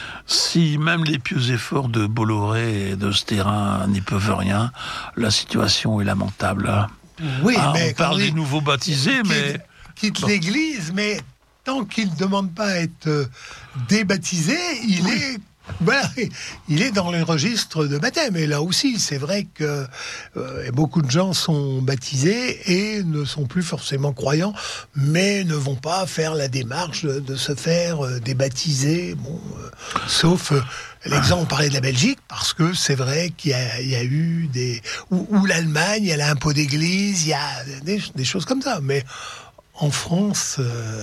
Si même les pieux efforts de Bolloré et de Stérin n'y peuvent rien, la situation est lamentable. Oui, ah, mais on parle des nouveaux baptisés, quitte, mais... Quitte bon. l'église, mais tant qu'il ne demande pas à être débaptisé, il oui. est... Voilà, il est dans le registre de baptême. Et là aussi, c'est vrai que euh, beaucoup de gens sont baptisés et ne sont plus forcément croyants, mais ne vont pas faire la démarche de, de se faire euh, débaptiser. Bon, euh, sauf euh, l'exemple, on parlait de la Belgique, parce que c'est vrai qu'il y a, il y a eu des... Ou, ou l'Allemagne, il y a l'impôt d'église, il y a des, des choses comme ça. Mais en France, euh,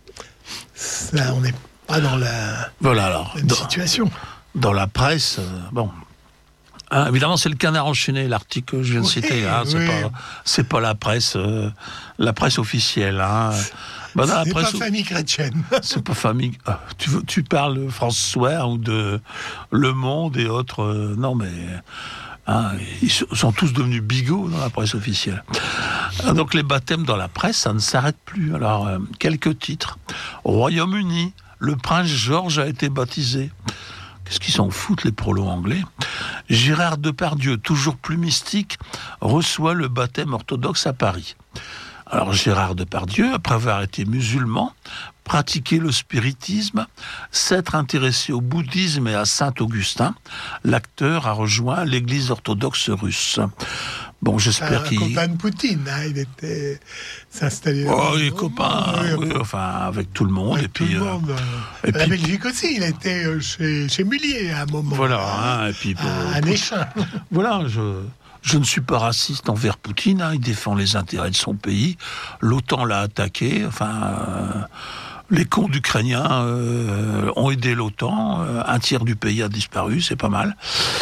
ça, on est pas dans la voilà, alors, même dans, situation. Dans la presse, euh, bon, hein, évidemment c'est le Canard enchaîné, l'article que je viens de oui, citer, hein, c'est, oui. pas, c'est pas la presse, euh, la presse officielle. Hein. Bah, la c'est presse, pas famille chrétienne. C'est pas famille. Ah, tu, tu parles de François ou de Le Monde et autres. Euh, non mais. Hein, ils sont tous devenus bigots dans la presse officielle. Donc les baptêmes dans la presse, ça ne s'arrête plus. Alors, euh, quelques titres. Au Royaume-Uni, le prince George a été baptisé. Qu'est-ce qu'ils s'en foutent, les prolos anglais ? Gérard Depardieu, toujours plus mystique, reçoit le baptême orthodoxe à Paris. Alors Gérard Depardieu, après avoir été musulman, pratiqué le spiritisme, s'être intéressé au bouddhisme et à Saint-Augustin, l'acteur a rejoint l'église orthodoxe russe. Bon, j'espère un qu'il... copain de Poutine, hein, il était s'installé. Oh, il est copain, oui, enfin, avec tout le monde. Avec et tout puis, le euh, monde. et La puis- Belgique aussi, il était euh, chez, chez Mullier à un moment. Voilà, hein, et puis... À, euh, à Néchin. Voilà, je, je ne suis pas raciste envers Poutine, hein, il défend les intérêts de son pays, l'OTAN l'a attaqué, enfin, euh, les comptes ukrainiens euh, ont aidé l'OTAN, euh, un tiers du pays a disparu, c'est pas mal. Hein ?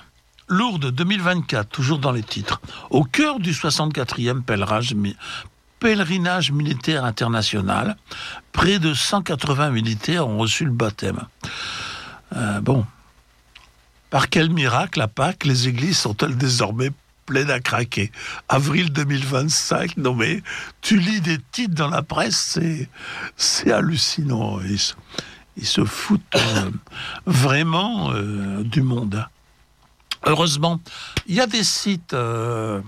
Lourdes deux mille vingt-quatre, toujours dans les titres, au cœur du soixante-quatrième pèlerinage, mi- pèlerinage militaire international, près de cent quatre-vingts militaires ont reçu le baptême. Euh, bon... Par quel miracle, à Pâques, les églises sont-elles désormais pleines à craquer ? Avril deux mille vingt-cinq, non mais, tu lis des titres dans la presse, c'est, c'est hallucinant. Ils, se- ils se foutent euh, vraiment euh, du monde. Heureusement, il y a des sites euh,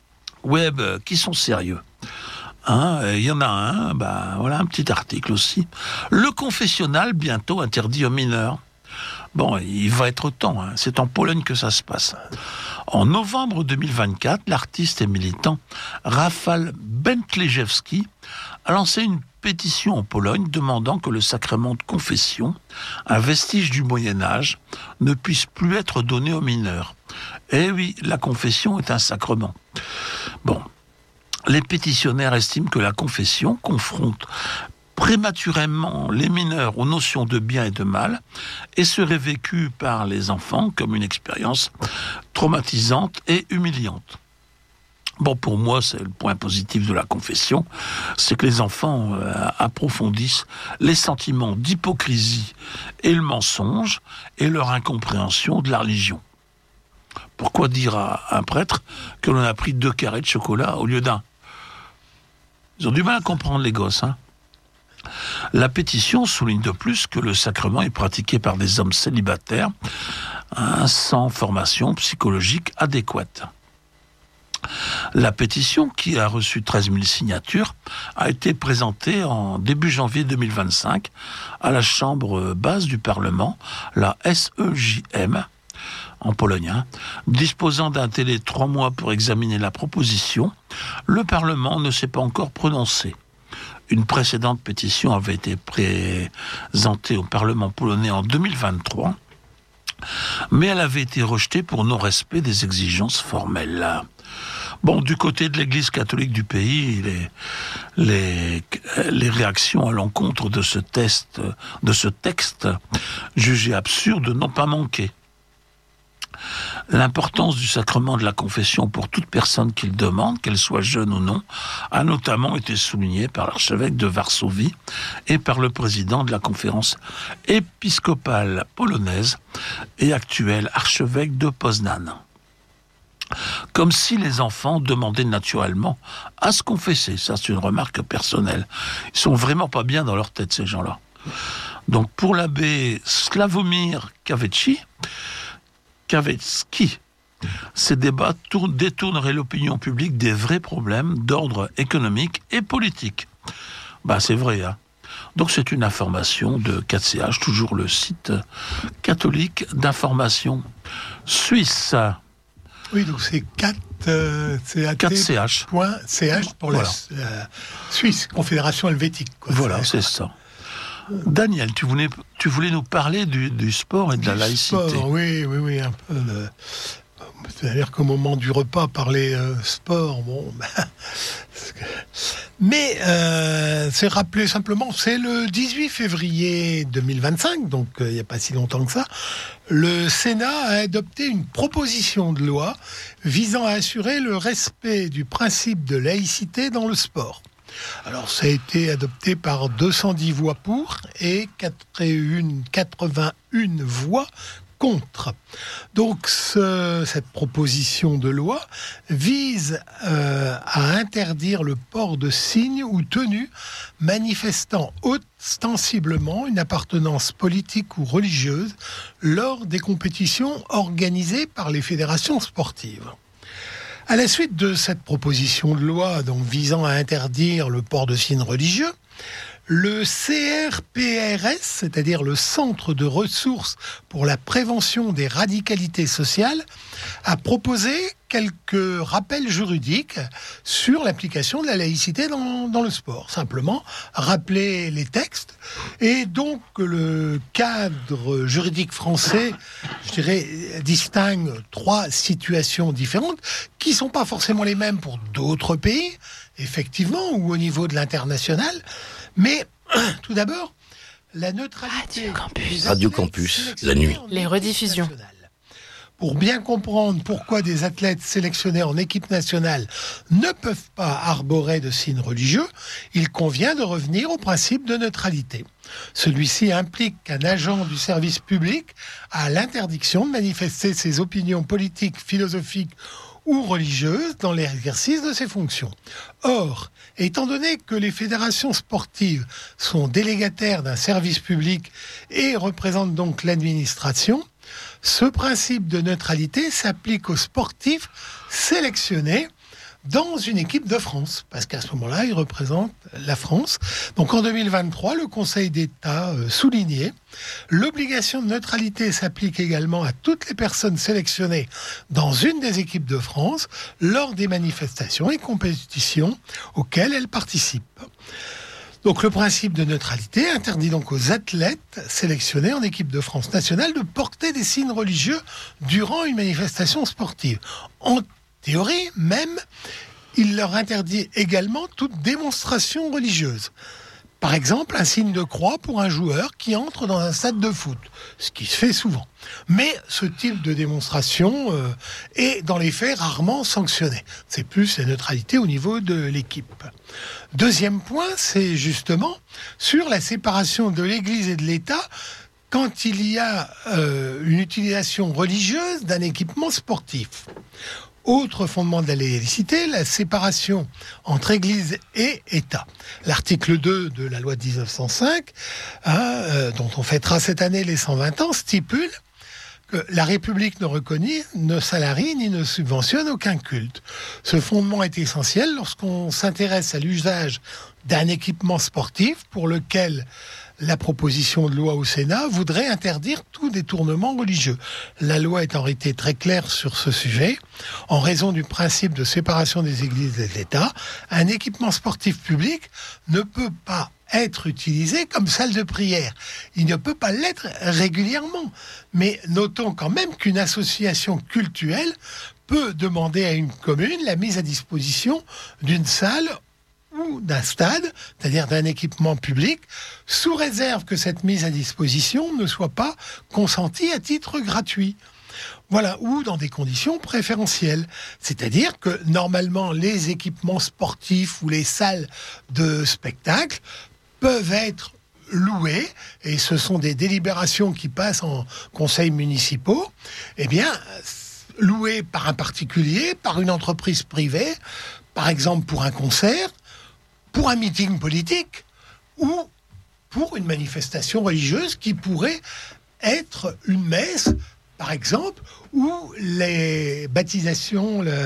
web qui sont sérieux. Hein, il y en a un, bah, voilà un petit article aussi. Le confessionnal, bientôt interdit aux mineurs. Bon, il va être temps, hein. C'est en Pologne que ça se passe. En novembre deux mille vingt-quatre, l'artiste et militant Rafał Bentlejewski a lancé une pétition en Pologne demandant que le sacrement de confession, un vestige du Moyen-Âge, ne puisse plus être donné aux mineurs. Eh oui, la confession est un sacrement. Bon, les pétitionnaires estiment que la confession confronte prématurément les mineurs aux notions de bien et de mal et serait vécue par les enfants comme une expérience traumatisante et humiliante. Bon, pour moi, c'est le point positif de la confession, c'est que les enfants euh, approfondissent les sentiments d'hypocrisie et le mensonge et leur incompréhension de la religion. Pourquoi dire à un prêtre que l'on a pris deux carrés de chocolat au lieu d'un ? Ils ont du mal à comprendre, les gosses, hein. La pétition souligne de plus que le sacrement est pratiqué par des hommes célibataires, hein, sans formation psychologique adéquate. La pétition, qui a reçu treize mille signatures, a été présentée en début janvier deux mille vingt-cinq à la Chambre basse du Parlement, la S E J M, en Pologne. Hein. Disposant d'un délai de trois mois pour examiner la proposition, le Parlement ne s'est pas encore prononcé. Une précédente pétition avait été présentée au Parlement polonais en deux mille vingt-trois, mais elle avait été rejetée pour non-respect des exigences formelles. Bon, du côté de l'Église catholique du pays, les, les, les réactions à l'encontre de ce, test, de ce texte jugé absurde n'ont pas manqué. L'importance du sacrement de la confession pour toute personne qui le demande, qu'elle soit jeune ou non, a notamment été soulignée par l'archevêque de Varsovie et par le président de la conférence épiscopale polonaise et actuel archevêque de Poznań. Comme si les enfants demandaient naturellement à se confesser. Ça, c'est une remarque personnelle. Ils sont vraiment pas bien dans leur tête, ces gens-là. Donc, pour l'abbé Sławomir Kawecki, Kawecki, ces débats tournent, détourneraient l'opinion publique des vrais problèmes d'ordre économique et politique. Ben, c'est vrai, hein. Donc c'est une information de quatre C H, toujours le site catholique d'information suisse. Oui, donc c'est quatre C H. Point C H pour voilà. la euh, Suisse, Confédération helvétique. Quoi. Voilà, c'est ça. Daniel, tu voulais, tu voulais nous parler du, du sport et de la Du laïcité. Sport, oui, oui, oui, un peu. De... C'est-à-dire qu'au moment du repas, parler euh, sport, bon. Ben, mais euh, c'est rappelé simplement, c'est le dix-huit février deux mille vingt-cinq, donc il euh, n'y a pas si longtemps que ça, le Sénat a adopté une proposition de loi visant à assurer le respect du principe de laïcité dans le sport. Alors, ça a été adopté par deux cent dix voix pour et quatre-vingt-une voix contre. Donc, ce, cette proposition de loi vise euh, à interdire le port de signes ou tenues manifestant ostensiblement une appartenance politique ou religieuse lors des compétitions organisées par les fédérations sportives. À la suite de cette proposition de loi donc visant à interdire le port de signes religieux, Le C R P R S, c'est-à-dire le Centre de ressources pour la prévention des radicalités sociales, a proposé quelques rappels juridiques sur l'application de la laïcité dans, dans le sport. Simplement, rappeler les textes. Et donc, le cadre juridique français, je dirais, distingue trois situations différentes qui ne sont pas forcément les mêmes pour d'autres pays, effectivement, ou au niveau de l'international. Mais, tout d'abord, la neutralité... Radio Campus. Radio Campus, la nuit. Les rediffusions. Pour bien comprendre pourquoi des athlètes sélectionnés en équipe nationale ne peuvent pas arborer de signes religieux, il convient de revenir au principe de neutralité. Celui-ci implique qu'un agent du service public a l'interdiction de manifester ses opinions politiques, philosophiques ou religieuses dans l'exercice de ses fonctions. Or, étant donné que les fédérations sportives sont délégataires d'un service public et représentent donc l'administration, ce principe de neutralité s'applique aux sportifs sélectionnés dans une équipe de France, parce qu'à ce moment-là, ils représentent la France. Donc en deux mille vingt-trois, le Conseil d'État euh, soulignait l'obligation de neutralité s'applique également à toutes les personnes sélectionnées dans une des équipes de France lors des manifestations et compétitions auxquelles elles participent. Donc le principe de neutralité interdit donc aux athlètes sélectionnés en équipe de France nationale de porter des signes religieux durant une manifestation sportive. En théorie même, il leur interdit également toute démonstration religieuse. Par exemple, un signe de croix pour un joueur qui entre dans un stade de foot, ce qui se fait souvent. Mais ce type de démonstration euh, est, dans les faits, rarement sanctionné. C'est plus la neutralité au niveau de l'équipe. Deuxième point, c'est justement sur la séparation de l'Église et de l'État quand il y a euh, une utilisation religieuse d'un équipement sportif. Autre fondement de la laïcité, la séparation entre Église et État. L'article deux de la loi de dix-neuf cent cinq, hein, euh, dont on fêtera cette année les cent vingt ans, stipule que la République ne reconnaît, ne salarie ni ne subventionne aucun culte. Ce fondement est essentiel lorsqu'on s'intéresse à l'usage d'un équipement sportif pour lequel la proposition de loi au Sénat voudrait interdire tout détournement religieux. La loi est en réalité très claire sur ce sujet. En raison du principe de séparation des églises et de l'État, un équipement sportif public ne peut pas être utilisé comme salle de prière. Il ne peut pas l'être régulièrement. Mais notons quand même qu'une association cultuelle peut demander à une commune la mise à disposition d'une salle ou d'un stade, c'est-à-dire d'un équipement public, sous réserve que cette mise à disposition ne soit pas consentie à titre gratuit. Voilà, ou dans des conditions préférentielles. C'est-à-dire que normalement, les équipements sportifs ou les salles de spectacle peuvent être loués, et ce sont des délibérations qui passent en conseils municipaux, eh bien, loués par un particulier, par une entreprise privée, par exemple pour un concert, pour un meeting politique ou pour une manifestation religieuse qui pourrait être une messe, par exemple, ou les baptisations le,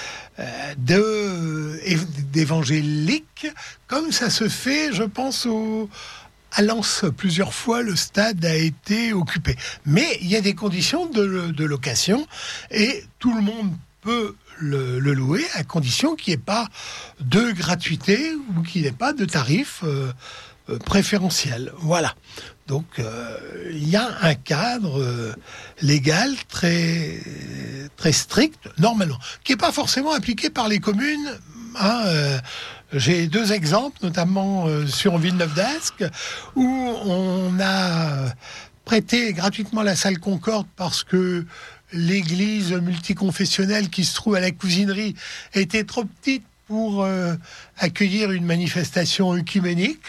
euh, de, d'évangéliques, comme ça se fait, je pense, au, à Lens. Plusieurs fois, le stade a été occupé. Mais il y a des conditions de, de location et tout le monde peut Le, le louer à condition qu'il n'y ait pas de gratuité ou qu'il n'y ait pas de tarif euh, euh, préférentiel. Voilà. Donc, euh, il y a un cadre euh, légal très, très strict, normalement, qui n'est pas forcément appliqué par les communes. Hein, euh, j'ai deux exemples, notamment euh, sur Villeneuve d'Ascq, où on a prêté gratuitement la salle Concorde parce que l'église multiconfessionnelle qui se trouve à la cousinerie était trop petite pour euh, accueillir une manifestation œcuménique.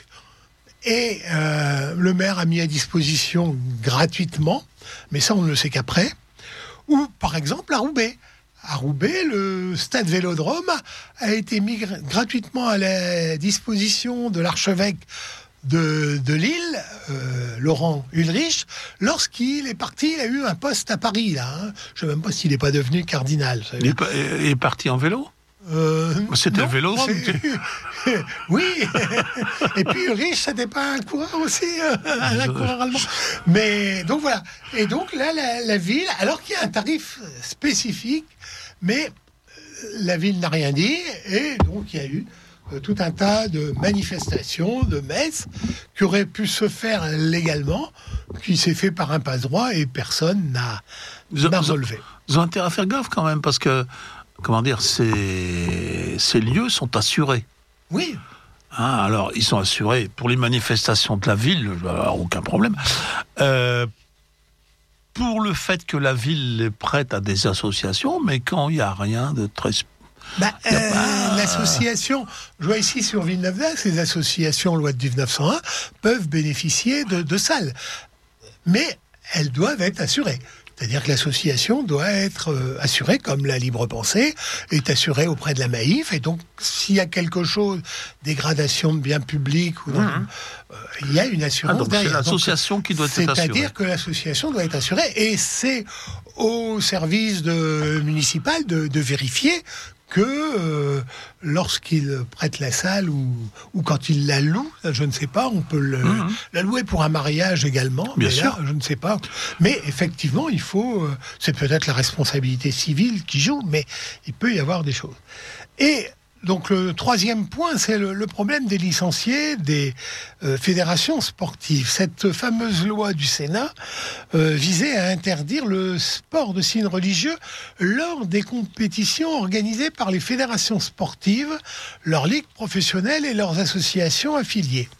Et euh, le maire a mis à disposition gratuitement, mais ça on ne le sait qu'après. Ou par exemple à Roubaix. À Roubaix, le stade Vélodrome a été mis gratuitement à la disposition de l'archevêque de, de Lille, euh, Laurent Ulrich, lorsqu'il est parti, il a eu un poste à Paris. Là, hein. Je ne sais même pas s'il n'est pas devenu cardinal. Il est, pas, il est parti en vélo ? Euh, C'était non, le vélo. c'est- Oui. Et puis riche, c'était pas un coureur aussi, euh, un coureur allemand. Mais donc voilà. Et donc là, la, la ville, alors qu'il y a un tarif spécifique, mais la ville n'a rien dit, et donc il y a eu euh, tout un tas de manifestations, de messes, qui auraient pu se faire légalement, qui s'est fait par un passe-droit, et personne n'a, Ils ont- n'a ils ont- relevé. Ils ont intérêt à faire gaffe quand même, parce que, comment dire, ces, ces lieux sont assurés. Oui, Hein, alors, ils sont assurés pour les manifestations de la ville, alors, aucun problème. Euh, pour le fait que la ville les prête à des associations, mais quand il n'y a rien de très... bah, Y a euh, pas- l'association, je vois ici sur Villeneuve-d'Ascq, les associations loi de dix-neuf cent un peuvent bénéficier de, de salles, mais elles doivent être assurées. C'est-à-dire que l'association doit être euh, assurée, comme la Libre Pensée est assurée auprès de la Maïf. Et donc, s'il y a quelque chose, dégradation de biens publics, ou dans- Mmh. euh, il y a une Ah, assurance donc c'est derrière. l'association qui doit être assurée. C'est-à-dire que l'association doit être assurée. Et c'est au service de, municipal de, de vérifier que euh, lorsqu'il prête la salle ou, ou quand il la loue, je ne sais pas, on peut le, Mmh. la louer pour un mariage également. Bien mais sûr. là, je ne sais pas. Mais effectivement, il faut. euh, c'est peut-être la responsabilité civile qui joue, mais il peut y avoir des choses. Et donc le troisième point, c'est le, le problème des licenciés des euh, fédérations sportives. Cette fameuse loi du Sénat euh, visait à interdire le sport de signes religieux lors des compétitions organisées par les fédérations sportives, leurs ligues professionnelles et leurs associations affiliées.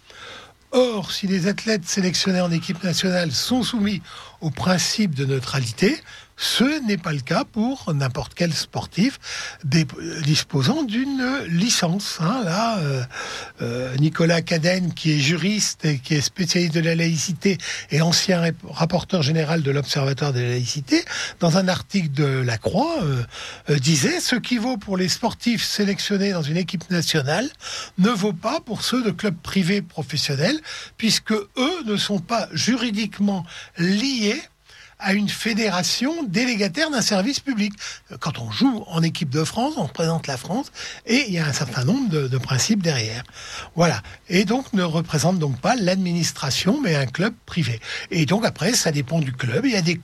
Or, si les athlètes sélectionnés en équipe nationale sont soumis au principe de neutralité, ce n'est pas le cas pour n'importe quel sportif dé- disposant d'une licence. Hein. Là, euh, euh, Nicolas Cadenne, qui est juriste et qui est spécialiste de la laïcité et ancien rép- rapporteur général de l'Observatoire de la laïcité, dans un article de La Croix, euh, euh, disait « Ce qui vaut pour les sportifs sélectionnés dans une équipe nationale ne vaut pas pour ceux de clubs privés professionnels, puisque eux ne sont pas juridiquement liés à une fédération délégataire d'un service public. Quand on joue en équipe de France, on représente la France, et il y a un certain nombre de, de principes derrière. Voilà. Et donc, ne représente donc pas l'administration, mais un club privé. Et donc, après, ça dépend du club. Il y a des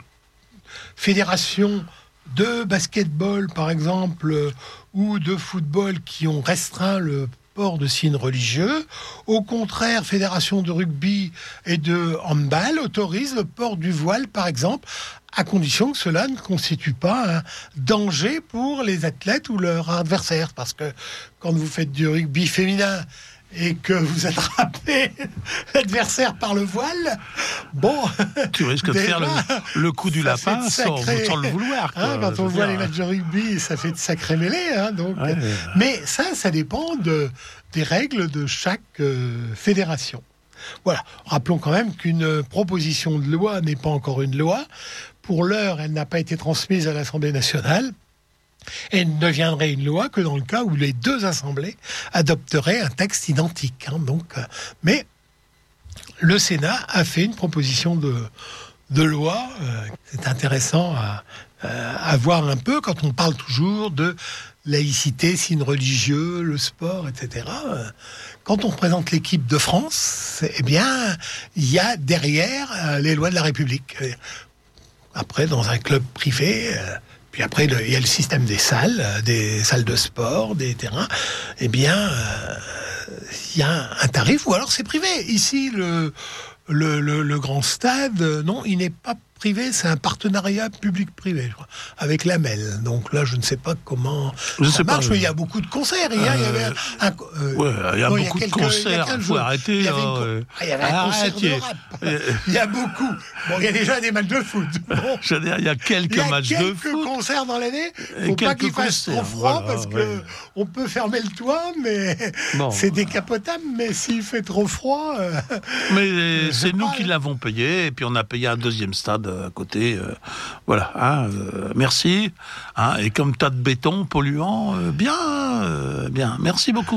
fédérations de basketball, par exemple, euh, ou de football qui ont restreint le port de signes religieux. Au contraire, fédération de rugby et de handball autorise le port du voile, par exemple, à condition que cela ne constitue pas un danger pour les athlètes ou leurs adversaires. Parce que quand vous faites du rugby féminin et que vous attrapez l'adversaire par le voile, bon... Tu risques de déjà, faire le, le coup du ça lapin fait de sans, sacrés- sans le vouloir. Quoi, Hein, quand je on veux voit dire. les matchs de rugby, ça fait de sacrés mêlées. Hein, donc, Ouais, ouais. Mais ça, ça dépend de, des règles de chaque euh, fédération. Voilà. Rappelons quand même qu'une proposition de loi n'est pas encore une loi. Pour l'heure, elle n'a pas été transmise à l'Assemblée nationale. Et ne deviendrait une loi que dans le cas où les deux assemblées adopteraient un texte identique. Hein, donc, euh, mais le Sénat a fait une proposition de, de loi. Euh, c'est intéressant à, euh, à voir un peu quand on parle toujours de laïcité, signes religieux, le sport, et cetera. Euh, quand on représente l'équipe de France, eh bien, il y a derrière euh, les lois de la République. Après, dans un club privé... Euh, Puis après, le- il y a le système des salles, euh, des salles de sport, des terrains. Eh bien, euh, il y a un tarif, ou alors c'est privé. Ici, le, le, le, le grand stade, euh, non, il n'est pas privé, c'est un partenariat public-privé, je crois, avec l'A M E L. Donc là, je ne sais pas comment Je ça sais pas, marche, je- mais il y a beaucoup de concerts. Hier, il y avait un... un- euh, Ouais, il y a non, beaucoup de quelques- il y a concerts, quinze il jours. faut arrêter. Il y avait, une hein, co- euh. Ah, il y avait un concert Arrêtez. de rap. Euh, Il y a beaucoup. Bon, il y a déjà des matchs de foot. Bon. Je veux dire, il y a quelques Il y a matchs quelques de foot. concerts dans l'année. Et Faut pas quelques qu'il fasse trop concerts, froid voilà, parce que ouais. on peut fermer le toit, mais Bon. c'est décapotable. Mais s'il fait trop froid, euh, Mais c'est sais nous pas, qui hein. l'avons payé, et puis on a payé un deuxième stade à côté. euh, voilà, hein, euh, merci. Hein, et comme tas de béton polluant, euh, bien, euh, bien, merci beaucoup.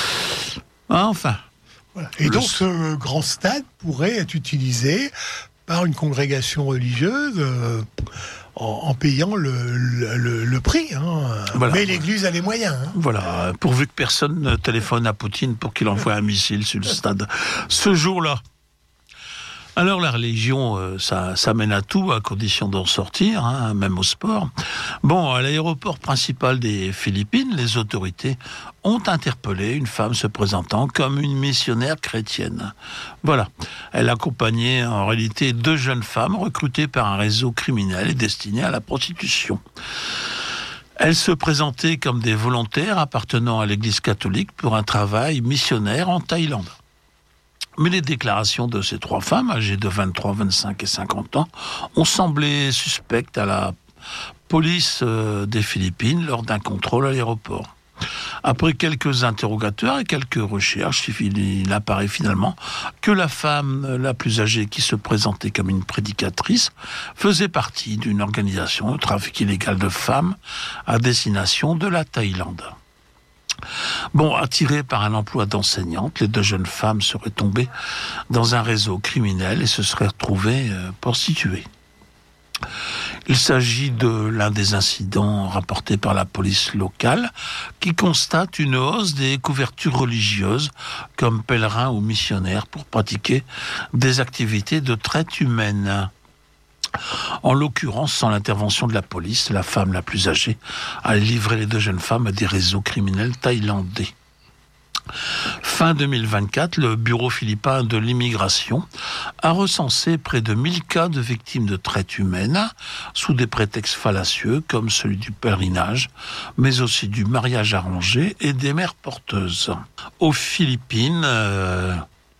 Hein, enfin, voilà. Et Le- donc ce grand stade pourrait être utilisé par une congrégation religieuse euh, en, en payant le, le, le, le prix. Hein. Voilà. Mais l'Église a les moyens. Hein. Voilà, pourvu que personne ne téléphone à Poutine pour qu'il envoie un missile sur le stade ce jour-là. Alors la religion, euh, ça, ça mène à tout, à condition d'en sortir, hein, même au sport. Bon, à l'aéroport principal des Philippines, les autorités ont interpellé une femme se présentant comme une missionnaire chrétienne. Voilà, elle accompagnait en réalité deux jeunes femmes recrutées par un réseau criminel et destinées à la prostitution. Elles se présentaient comme des volontaires appartenant à l'Église catholique pour un travail missionnaire en Thaïlande. Mais les déclarations de ces trois femmes, âgées de vingt-trois, vingt-cinq et cinquante ans, ont semblé suspectes à la police des Philippines lors d'un contrôle à l'aéroport. Après quelques interrogatoires et quelques recherches, il apparaît finalement que la femme la plus âgée qui se présentait comme une prédicatrice faisait partie d'une organisation de trafic illégal de femmes à destination de la Thaïlande. Bon, attirées par un emploi d'enseignante, les deux jeunes femmes seraient tombées dans un réseau criminel et se seraient retrouvées prostituées. Il s'agit de l'un des incidents rapportés par la police locale qui constate une hausse des couvertures religieuses comme pèlerins ou missionnaires pour pratiquer des activités de traite humaine. En l'occurrence, sans l'intervention de la police, la femme la plus âgée a livré les deux jeunes femmes à des réseaux criminels thaïlandais. Fin deux mille vingt-quatre, le Bureau philippin de l'immigration a recensé près de mille cas de victimes de traite humaine sous des prétextes fallacieux comme celui du pèlerinage, mais aussi du mariage arrangé et des mères porteuses. Aux Philippines, euh,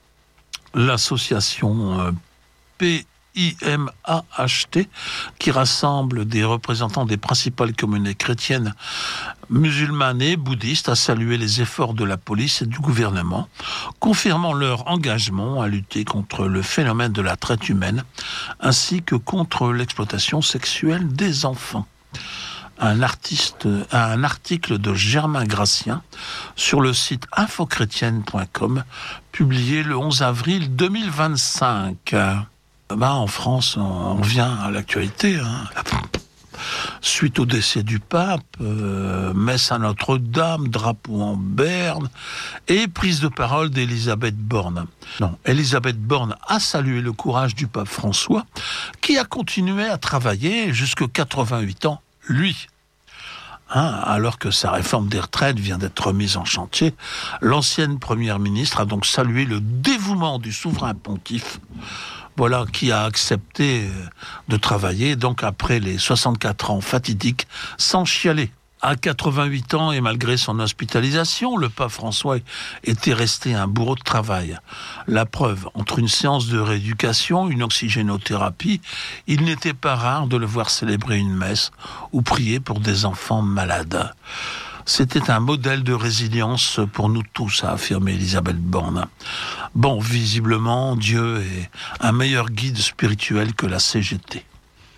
l'association euh, P I M A H T, qui rassemble des représentants des principales communautés chrétiennes, musulmanes et bouddhistes, a salué les efforts de la police et du gouvernement, confirmant leur engagement à lutter contre le phénomène de la traite humaine, ainsi que contre l'exploitation sexuelle des enfants. Un, artiste, un article de Germain Gratien sur le site info chrétienne point com, publié le onze avril deux mille vingt-cinq. Ben, en France, on revient à l'actualité. Hein. Suite au décès du pape, euh, messe à Notre-Dame, drapeau en berne et prise de parole d'Elisabeth Borne. Non, Elisabeth Borne a salué le courage du pape François, qui a continué à travailler jusqu'à quatre-vingt-huit ans, lui. Hein, alors que sa réforme des retraites vient d'être remise en chantier, l'ancienne première ministre a donc salué le dévouement du souverain pontife, voilà, qui a accepté de travailler, donc après les soixante-quatre ans fatidiques, sans chialer. À quatre-vingt-huit ans et malgré son hospitalisation, le pape François était resté un bourreau de travail. La preuve, entre une séance de rééducation, une oxygénothérapie, il n'était pas rare de le voir célébrer une messe ou prier pour des enfants malades. C'était un modèle de résilience pour nous tous, a affirmé Elisabeth Borne. Bon, visiblement, Dieu est un meilleur guide spirituel que la C G T.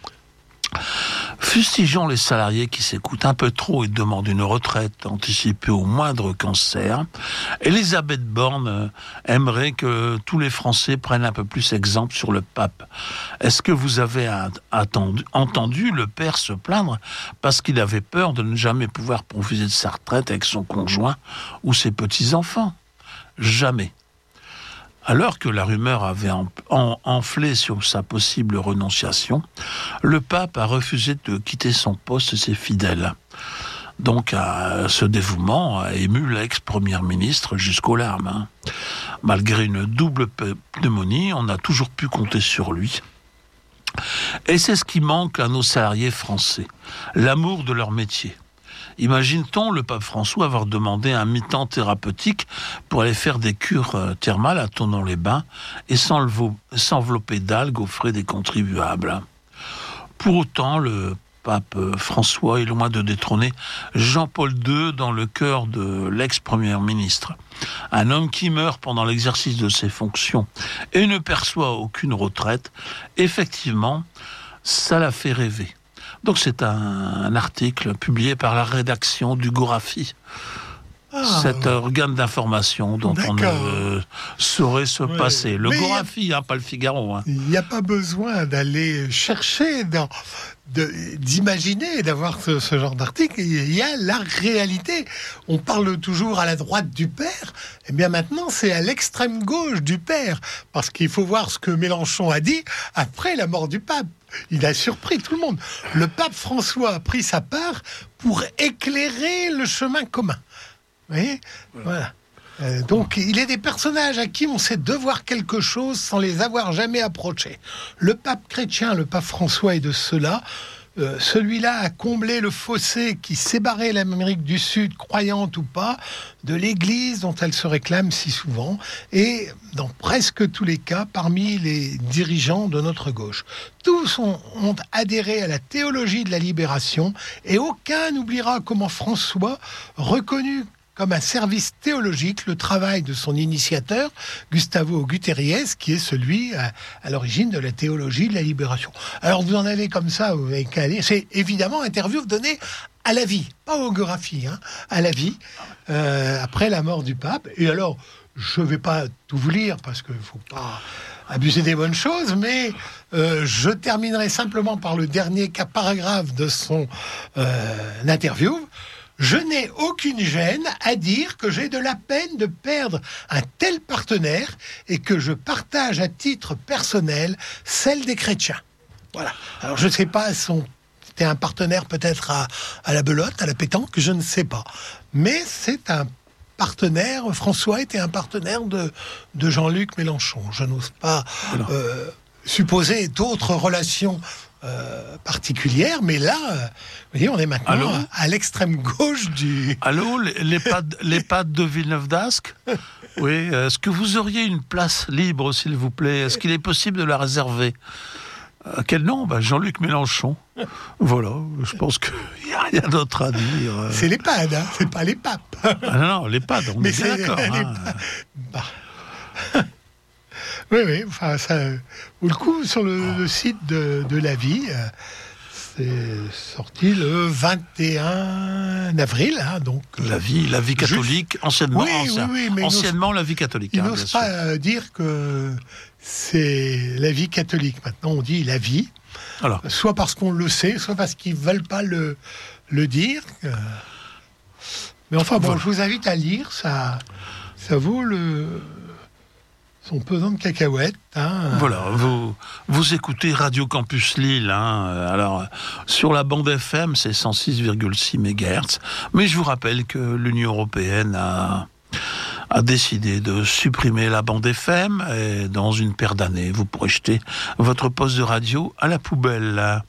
Fustigeons les salariés qui s'écoutent un peu trop et demandent une retraite anticipée au moindre cancer. Elisabeth Borne aimerait que tous les Français prennent un peu plus exemple sur le pape. Est-ce que vous avez attendu, entendu le père se plaindre parce qu'il avait peur de ne jamais pouvoir profiter de sa retraite avec son conjoint ou ses petits-enfants ? Jamais. Alors que la rumeur avait enflé sur sa possible renonciation, le pape a refusé de quitter son poste et ses fidèles. Donc, ce dévouement a ému l'ex-première ministre jusqu'aux larmes. Hein. Malgré une double pneumonie, on a toujours pu compter sur lui. Et c'est ce qui manque à nos salariés français, l'amour de leur métier. Imagine-t-on le pape François avoir demandé un mi-temps thérapeutique pour aller faire des cures thermales à Thonon-les-Bains et s'envelopper d'algues aux frais des contribuables. Pour autant, le pape François est loin de détrôner Jean-Paul deux dans le cœur de l'ex-première ministre. Un homme qui meurt pendant l'exercice de ses fonctions et ne perçoit aucune retraite, effectivement, ça l'a fait rêver. Donc c'est un, un article publié par la rédaction du Gorafi, ah, cet organe d'information dont d'accord. on ne saurait se ouais. passer. Le Mais Gorafi, a... hein, pas le Figaro. Hein. Il n'y a pas besoin d'aller chercher dans, de, d'imaginer, d'avoir ce, ce genre d'article. Il y a la réalité. On parle toujours à la droite du père. Eh bien maintenant, c'est à l'extrême gauche du père. Parce qu'il faut voir ce que Mélenchon a dit après la mort du pape. Il a surpris tout le monde. Le pape François a pris sa part pour éclairer le chemin commun. Vous voyez ? Voilà. Euh, donc, il est des personnages à qui on sait devoir quelque chose sans les avoir jamais approchés. Le pape chrétien, le pape François est de ceux-là. Euh, celui-là a comblé le fossé qui séparait l'Amérique du Sud, croyante ou pas, de l'Église dont elle se réclame si souvent, et dans presque tous les cas, parmi les dirigeants de notre gauche. Tous ont, ont adhéré à la théologie de la libération, et aucun n'oubliera comment François, reconnu comme un service théologique le travail de son initiateur, Gustavo Gutierrez, qui est celui à, à l'origine de la théologie de la libération. Alors vous en avez comme ça, vous avez qu'à lire. C'est évidemment interview donnée à la vie, pas aux biographies, hein, à la vie, euh, après la mort du pape. Et alors, je ne vais pas tout vous lire, parce qu'il ne faut pas abuser des bonnes choses, mais euh, je terminerai simplement par le dernier paragraphe de son euh, interview. Je n'ai aucune gêne à dire que j'ai de la peine de perdre un tel partenaire et que je partage à titre personnel celle des chrétiens. Voilà. Alors je ne sais pas, son, c'était un partenaire peut-être à, à la belote, à la pétanque, je ne sais pas. Mais c'est un partenaire, François était un partenaire de, de Jean-Luc Mélenchon. Je n'ose pas euh, supposer d'autres relations Euh, particulière, mais là, euh, vous voyez, on est maintenant Allô à, à l'extrême gauche du... Allô, les, les pattes, les pattes de Villeneuve d'Ascq. Oui, est-ce que vous auriez une place libre, s'il vous plaît ? Est-ce qu'il est possible de la réserver ? euh, Quel nom ? ben, Jean-Luc Mélenchon. Voilà, je pense qu'il n'y a rien d'autre à dire. C'est l'EHPAD, hein, c'est pas les papes. Ah non, non, l'EHPAD, on mais est bien c'est d'accord. Hein. Bah. Oui, oui, enfin, ça vaut le coup sur le, le site de, de La Vie. Euh, c'est sorti le vingt et un avril, hein, donc. La vie, la vie catholique, juste... anciennement, oui, ancien, oui, oui, mais anciennement la vie catholique. Il hein, n'ose pas euh, dire que c'est la vie catholique. Maintenant, on dit la vie. Alors. Soit parce qu'on le sait, soit parce qu'ils ne veulent pas le, le dire. Euh... Mais enfin, bon, voilà. Je vous invite à lire, ça, ça vaut le... son pesant de cacahuètes. Hein. Voilà, vous, vous écoutez Radio Campus Lille. Hein. Alors, sur la bande F M, c'est cent six virgule six mégahertz. Mais je vous rappelle que l'Union européenne a, a décidé de supprimer la bande F M. Et dans une paire d'années, vous pourrez jeter votre poste de radio à la poubelle.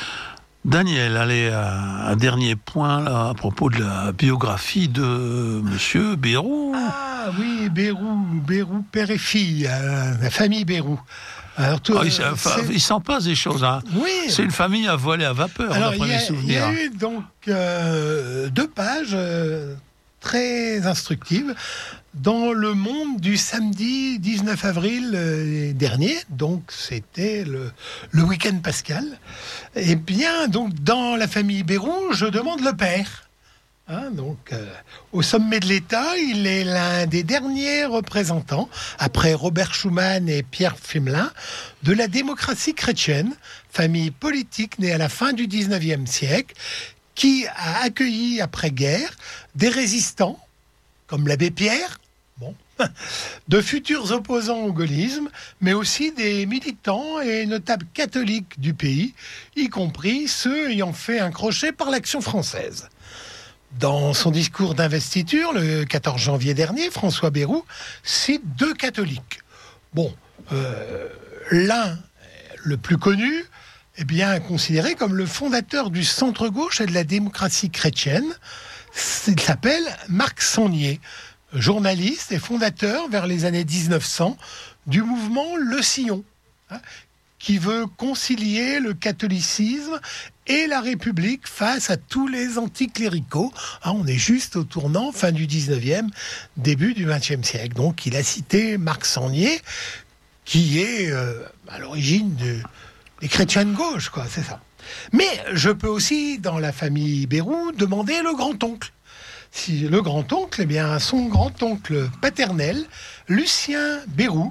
Daniel, allez, un dernier point là, à propos de la biographie de Monsieur Bayrou. Ah oui, Bayrou, Bayrou, père et fille, euh, la famille Bayrou. Alors, tout, ah, il, euh, il s'en passe des choses. Hein. Oui. C'est une famille à voler à vapeur, alors, d'après mes souvenirs. Il y a eu donc euh, deux pages euh, très instructives dans Le Monde du samedi dix-neuf avril euh, dernier, donc c'était le, le week-end pascal. Eh bien, donc dans la famille Bayrou, je demande le père. Hein, donc, euh, au sommet de l'État, il est l'un des derniers représentants, après Robert Schuman et Pierre Pflimlin, de la démocratie chrétienne, famille politique née à la fin du dix-neuvième siècle, qui a accueilli après-guerre des résistants, comme l'abbé Pierre, bon, de futurs opposants au gaullisme, mais aussi des militants et notables catholiques du pays, y compris ceux ayant fait un crochet par l'Action française. Dans son discours d'investiture, le quatorze janvier dernier, François Bayrou cite deux catholiques. Bon, euh, l'un, le plus connu, est bien considéré comme le fondateur du centre-gauche et de la démocratie chrétienne. Il s'appelle Marc Sangnier, journaliste et fondateur vers les années dix-neuf cents du mouvement Le Sillon, hein, qui veut concilier le catholicisme et la République face à tous les anticléricaux. Hein, on est juste au tournant, fin du dix-neuvième, début du vingtième siècle. Donc il a cité Marc Sangnier, qui est euh, à l'origine de, des chrétiens de gauche, quoi, c'est ça. Mais je peux aussi, dans la famille Bayrou, demander le grand-oncle. Si le grand-oncle, eh bien, son grand-oncle paternel, Lucien Bayrou,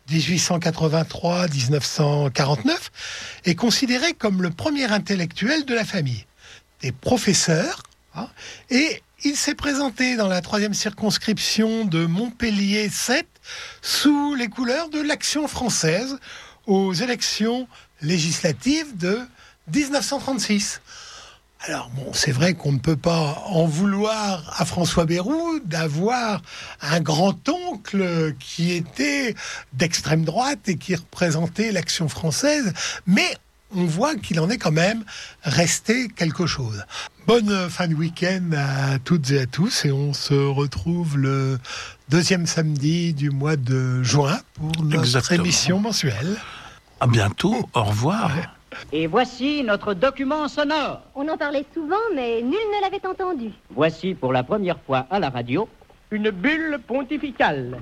dix-huit cent quatre-vingt-trois à dix-neuf cent quarante-neuf, est considéré comme le premier intellectuel de la famille. Des professeurs, hein, et il s'est présenté dans la troisième circonscription de Montpellier sept sous les couleurs de l'Action française aux élections législatives de dix-neuf cent trente-six. Alors bon, c'est vrai qu'on ne peut pas en vouloir à François Bayrou d'avoir un grand-oncle qui était d'extrême droite et qui représentait l'Action française, mais on voit qu'il en est quand même resté quelque chose. Bonne fin de week-end à toutes et à tous, et on se retrouve le deuxième samedi du mois de juin pour notre Exactement. émission mensuelle. À bientôt, au revoir. Ouais. Et voici notre document sonore. On en parlait souvent, mais nul ne l'avait entendu. Voici pour la première fois à la radio une bulle pontificale.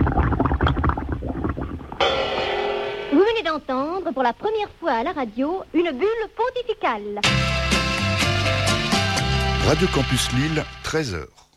Vous venez d'entendre pour la première fois à la radio une bulle pontificale. Radio Campus Lille, treize heures.